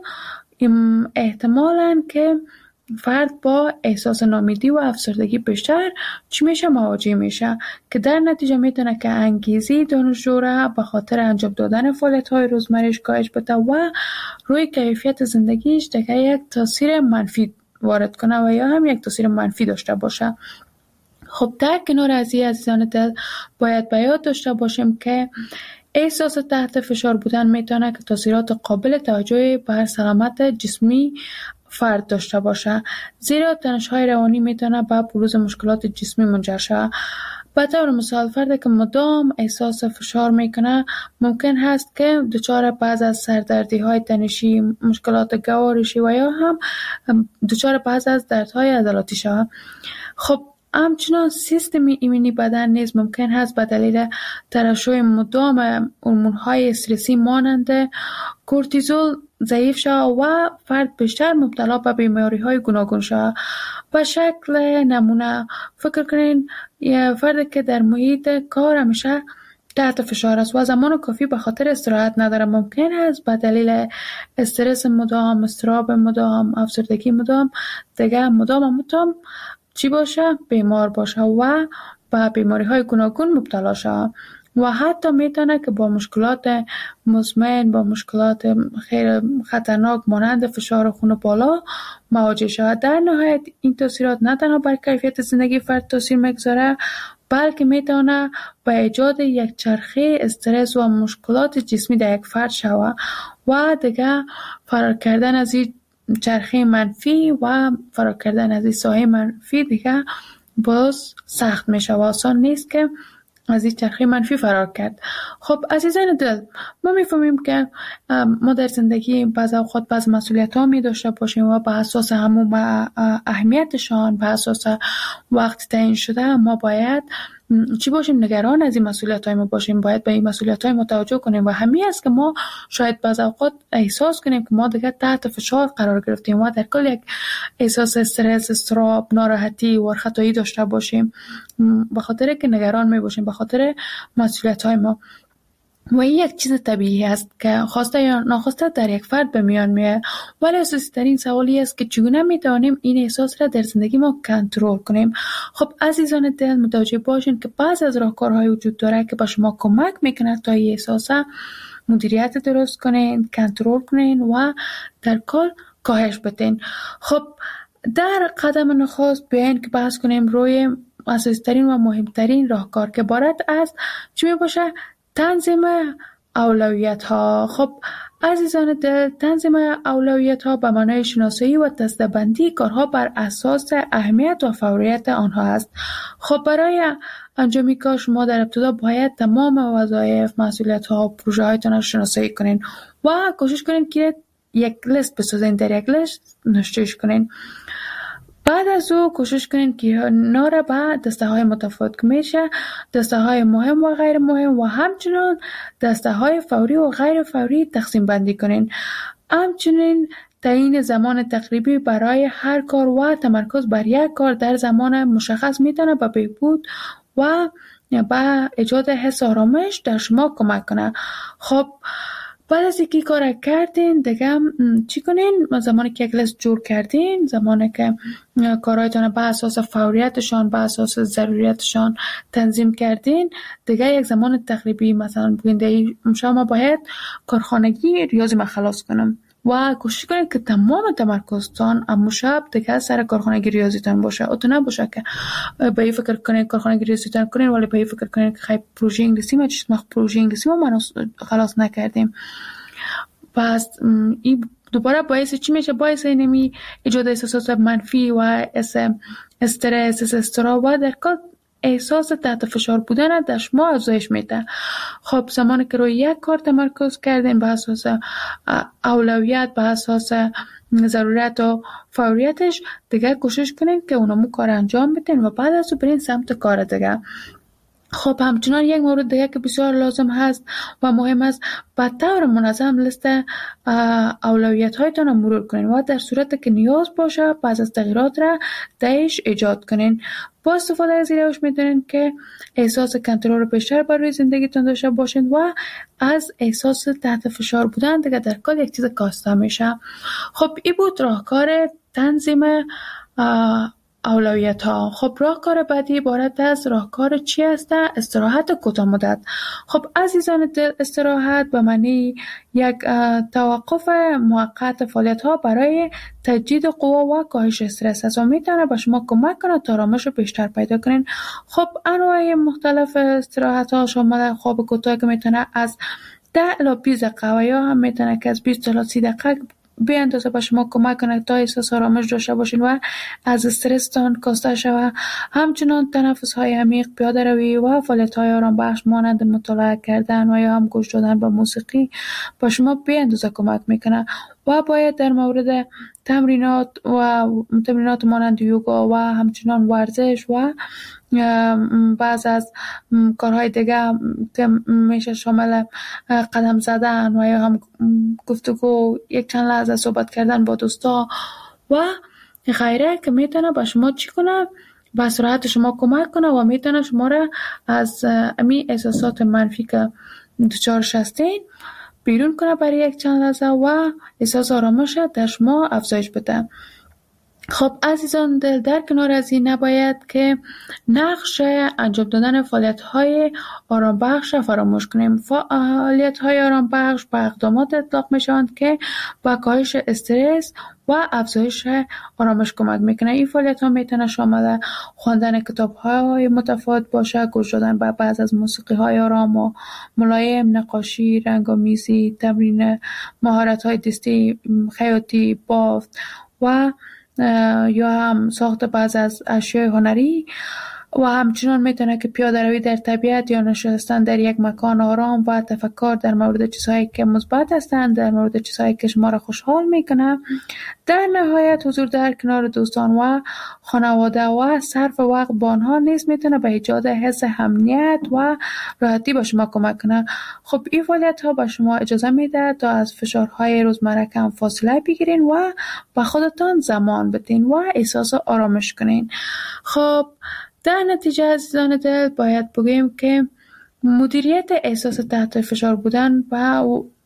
احتمالاً که فرد با احساس ناامیدی و افسردگی بیشتر چی میشه مواجه میشه که در نتیجه میتونه که انگیزی دانشجو را به خاطر انجام دادن فعالیت‌های روزمره‌اش کاهش بده و روی کیفیت زندگیش دیگه یک تاثیر منفی وارد کنه و یا هم یک تاثیر منفی داشته باشه. خب در کنار از این عزیزان دل باید به یاد داشته باشیم که احساس تحت فشار بودن میتونه که تاثیرات قابل توجهی بر سلامت جسمی فرد داشته باشه، زیرا تنش‌های روانی میتونه به بروز مشکلات جسمی منجر شود. به طور مثال فردی که مدام احساس فشار میکنه ممکن هست که دچار بعض از سردردی‌های تنشی، مشکلات گوارشی و یا هم دچار بعض از دردهای عضلاتی شود. خب همچنان سیستم ایمنی بدن نیز ممکن هست به دلیل ترشح مدام هورمون‌های استرسی مانند کورتیزول ضعیف شود و فرد بیشتر مبتلا به بیماری‌های گوناگون شود. به شکل نمونه فکر کنین یه فردی که در محیط کار همیشه تحت فشار است و زمان کافی به خاطر استراحت نداره، ممکن است به دلیل استرس مدام، اضطراب مدام، افسردگی مدام دیگه مدام چی باشه؟ بیمار باشه و به بیماری‌های گوناگون مبتلا شود و حتی میتونه که با مشکلات مزمن، با مشکلات خیلی خطرناک مانند فشار خون بالا مواجه شود. در نهایت این تاثیرات نه تنها بر کیفیت زندگی فرد تاثیر میگذاره، بلکه میتونه به ایجاد یک چرخه استرس و مشکلات جسمی در یک فرد شود و دیگه فرار کردن از این چرخه منفی و فرار کردن از این سایه منفی دیگه باز سخت میشه و آسان نیست که از این چرخه منفی فرار کرد. خب عزیزان دل، ما میفهمیم که ما در زندگی بعض اوقات بعض مسئولیت ها می داشته باشیم و به اساس همون اهمیتشان، به اساس وقت تعیین شده ما باید چی باشیم؟ نگران از این مسئولیت های ما باشیم، باید به این مسئولیت های ما توجه کنیم و همین است که ما شاید بعض اوقات احساس کنیم که ما دیگه تحت فشار قرار گرفتیم و در کل یک احساس استرس، اضطراب، ناراحتی و خطایی داشته باشیم به خاطر که نگران می باشیم به خاطر مسئولیت های ما. و این یک چیز طبیعی است که خواسته یا ناخواسته در یک فرد به میان میاد، ولی اساسی ترین سوالی است که چگونه میتوانیم این احساس را در زندگی ما کنترل کنیم. خب عزیزان دل، متوجه باشین که بعضی از راهکارهای وجود داره که به شما کمک میکنه تا این احساس مدیریت درست کنین، کنترل کنین و در کل کاهش بدین. خب در قدم نخست بیاین که بحث کنیم روی اساسی ترین و مهمترین راهکار که عبارت از چی میباشه؟ تنظیم اولویت ها. خب عزیزان دل، تنظیم اولویت ها به معنای شناسایی و دسته‌بندی کارها بر اساس اهمیت و فوریت آنها است. خب برای انجام کار شما در ابتدا باید تمام وظایف، مسئولیت ها و پروژه هایتان را شناسایی کنین و کوشش کنین که یک لیست بسازین، در یک لیست نوشتهش کنین. بعد از او کوشش کنین که ناره به دسته های متفاوت که میشه دسته های مهم و غیر مهم و همچنین دسته های فوری و غیر فوری تقسیم بندی کنین. همچنین تعیین زمان تقریبی برای هر کار و تمرکز بر یک کار در زمان مشخص میتونه به بهبود و به ایجاد حس آرامش در شما کمک کنه. خب بعد از اینکه کار کردین دیگه چی کنین؟ زمانی که یک لیست جور کردین، زمانی که کارهایتان به اساس فوریتشان، به اساس ضروریتشان تنظیم کردین، دیگه یک زمان تقریبی مثلا بگین شما باید کارخانگی ریاضی ما خلاص کنم و کوشش کنید که تمام تمرکزتان امو شب دیگه سر کارخانگی ریاضیتان باشه. او تو نباشه که به این فکر کنید کارخانگی ریاضیتان کنید ولی به این فکر کنید که خیلی پروژه انگلیسی ما پروژه انگلیسی ما خلاص نکردیم. پس این دوباره باعث چی میشه؟ باعث اینمی ایجاد احساسات منفی و استرس، اضطراب و در کل احساس تحت فشار بودن در شما افزایش میده. خب زمانی که روی یک کار تمرکز کردین به اساس اولویت، به اساس ضرورت و فوریتش، دیگه کوشش کنین که اونمو کار انجام بدین و بعد از اون برین سمت کار دیگه. خب همچنان یک مورد دیگه که بسیار لازم هست و مهم است، به طور منظم لیست اولویت هایتان رو مرور کنین و در صورت که نیاز باشه بعض از تغییرات را درش ایجاد کنین. با استفاده از این روش میتونین که احساس کنترل بیشتر بر روی زندگیتون داشته باشین و از احساس تحت فشار بودن دیگه در کل یک چیز کاسته میشه. خب این بود راهکار تنظیم اولویت ها. خب راهکار بعدی عبارت از راهکار چی است؟ استراحت کوتاه مدت. خب عزیزان دل، استراحت به معنی یک توقف موقت فعالیت ها برای تجدید قوا و کاهش استرس است و میتونه به شما کمک کنه تا آرامش بیشتر پیدا کنین. خب انواع مختلف استراحت ها شامل خواب کوتاه که میتونه از 10 الی 20 دقیقه و یا هم میتونه که از 20 تا 30 دقیقه به اندازه به شما کمک کنه تا احساس آرامش داشته باشین و از استرستان کاسته شوه. همچنان تنفس های عمیق، پیاده روی و فعالیت های آرام بخش مانند مطالعه کردن و یا هم گوش دادن به موسیقی به شما به اندازه کمک میکنه و باید در مورد تمرینات مانند یوگا و همچنان ورزش و بعض از کارهای دیگه که میشه شامل قدم زدن و یا هم گفتگو، یک چند لحظه صحبت کردن با دوستا و غیره که میتونه با شما چی کنه، به سرعت شما کمک کنه و میتونه شما را از امی احساسات منفی که دچارش هستین بیرون کنه برای یک چند لحظه و احساس آرامش در شما افزایش بده. خب عزیزان دل، در کنار از این نباید که نقش انجام دادن فعالیت‌های آرامبخش فراموش کنیم. فعالیت‌های آرامبخش به اقدامات اطلاق میشوند که با کاهش استرس و افزایش آرامش کمک میکنه. این فعالیت‌ها میتونه شامل خواندن کتاب‌های متفاوت باشه، گوش دادن به بعض از موسیقی‌های آرام و ملایم، نقاشی، رنگ‌آمیزی، تمرین مهارت‌های دستی، خیاطی، بافت و یا هم ساخت بعض از اشیاء هنری و همچنان میتونه که پیاده روی در طبیعت یا نشستن در یک مکان آرام و تفکر در مورد چیزهایی که مثبت هستند، در مورد چیزهایی که شما را خوشحال میکنه. در نهایت حضور در کنار دوستان و خانواده و صرف وقت با آنها نیز میتونه به ایجاد حس امنیت و راحتی به شما کمک کنه. خب این فعالیت ها به شما اجازه میده تا از فشارهای روزمره کم فاصله بگیرین و به خودتان زمان بدین و احساس آرامش کنین. خب در نتیجه عزیزان دل باید بگویم که مدیریت احساس تحت فشار بودن و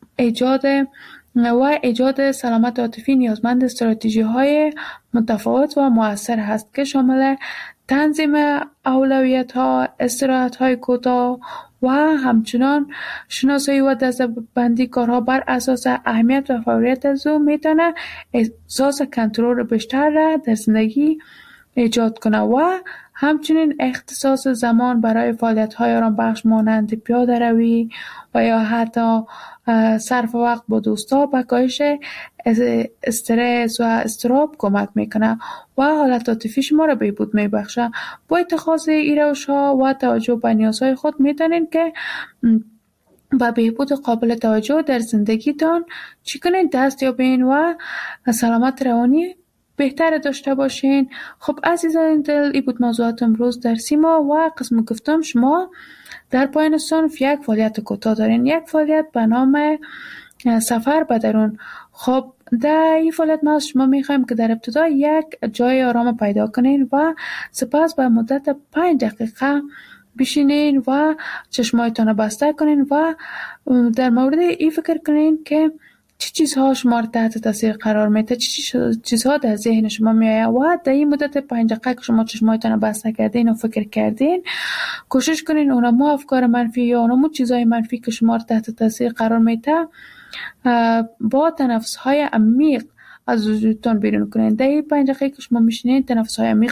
ایجاد سلامت عاطفی نیازمند استراتژی‌های متفاوت و مؤثر هست که شامل تنظیم اولویت‌ها، استراحت‌های کوتاه و همچنان شناسایی و دسته‌بندی کارها بر اساس اهمیت و فوریت از او میتونه احساس کنترل بیشتر را در زندگی ایجاد کنه و همچنین اختصاص زمان برای فعالیت‌های آرامبخش مانند پیاده روی و یا حتی صرف وقت با دوستا به کاهش استرس و اضطراب کمک میکنه و حالت عاطفی شما را بهبود میبخشه. با اتخاذ این روش‌ها و توجه به نیازهای خود میتونین که با بهبود قابل توجه در زندگیتان چی کنین دست یابین و سلامت روانی بهتر داشته باشین. خب عزیزان دل، این بود موضوعات امروز در سیما و قسم گفتم شما در پایان صنف یک فعالیت کوتاه دارین، یک فعالیت به نام سفر به درون. خب در این فعالیت ما از شما میخوایم که در ابتدا یک جای آرام پیدا کنین و سپس به مدت 5 دقیقه بشینین و چشمایتان بسته کنین و در مورد این فکر کنین که چه چیزها شما را تحت تاثیر قرار میده، چه چیزها در ذهن شما میآید و در این مدت 5 دقیقه که شما چشمایتان بسته کردین و فکر کردین کوشش کنین اونمو افکار منفی یا اونمو چیزهای منفی که شما را تحت تاثیر قرار میده با تنفس‌های عمیق از وجودتان بیرون کنین. در این 5 دقیقه که شما میشینین نفس‌های عمیق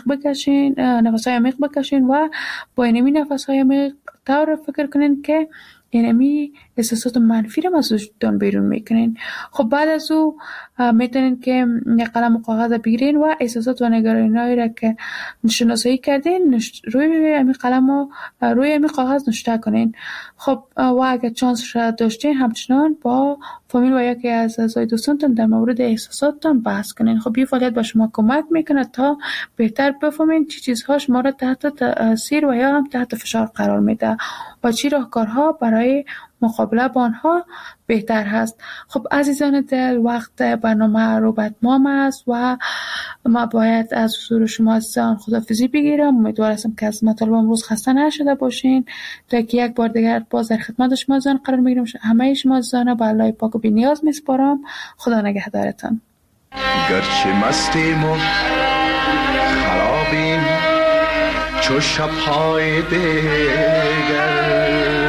بکشین و با این نفس‌های عمیق طور فکر کنین که اینمی احساسات منفی رو از وجودتان بیرون میکنین. خب بعد از او میتونین که یک قلم و کاغذ بگیرین و احساسات و نگرانی‌هایی را که شناسایی کردین روی امی قلم و روی امی کاغذ نوشته کنین. خب و اگر چانس را داشتین همچنان با فامیل و یکی از اعضای دوستانتان در مورد احساساتتان بحث کنین. خب این فعالیت به شما کمک میکنه تا بهتر بفهمین چه چیزها شما را تحت تاثیر و یا هم تحت فشار قرار میده و چه راهکارها برای مقابله با آنها بهتر هست. خب عزیزان دل، وقت برنامه رو به اتمام است و ما باید از حضور شما عزیزان خداحافظی بگیرم. امیدوارم که از مطالب امروز خسته نشده باشین تا که یک بار دیگر باز در خدمت شما عزیزان قرار میگیرم. همه شما عزیزان به الله پاک و بی‌نیاز میسپارم. خدا نگهدارتان. گرچه مستیم و خرابیم چو شب‌های دیگر،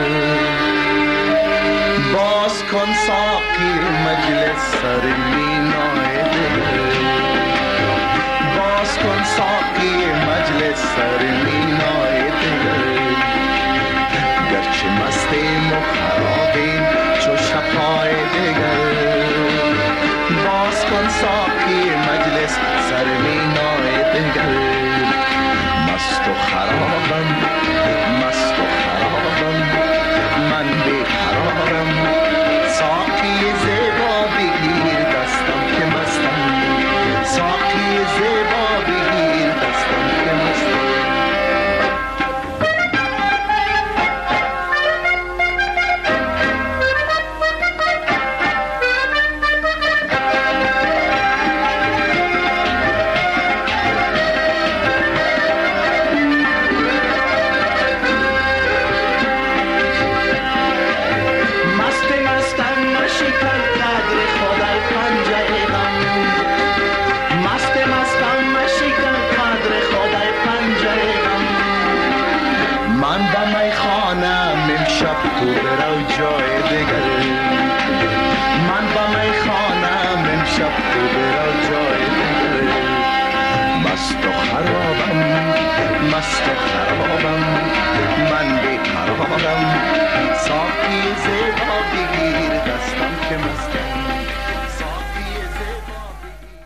باز کن ساقی مجلس سر مینای دل، باز کن ساقی مجلس سر مینای دل. گرچه مستیم و خرابیم چو شب‌های دیگر، باز کن ساقی مجلس سر مینای دل. مست و خرابم، مست و خرابم، من بیقرارم، ساقی زیبا بگیر دستم تو برو جای دگر. من با می خانم امشب تو برو جای دگر. مست و خرابم مست و خرابم من بیقرارم. ساقی زیبا بگیر دستم که مست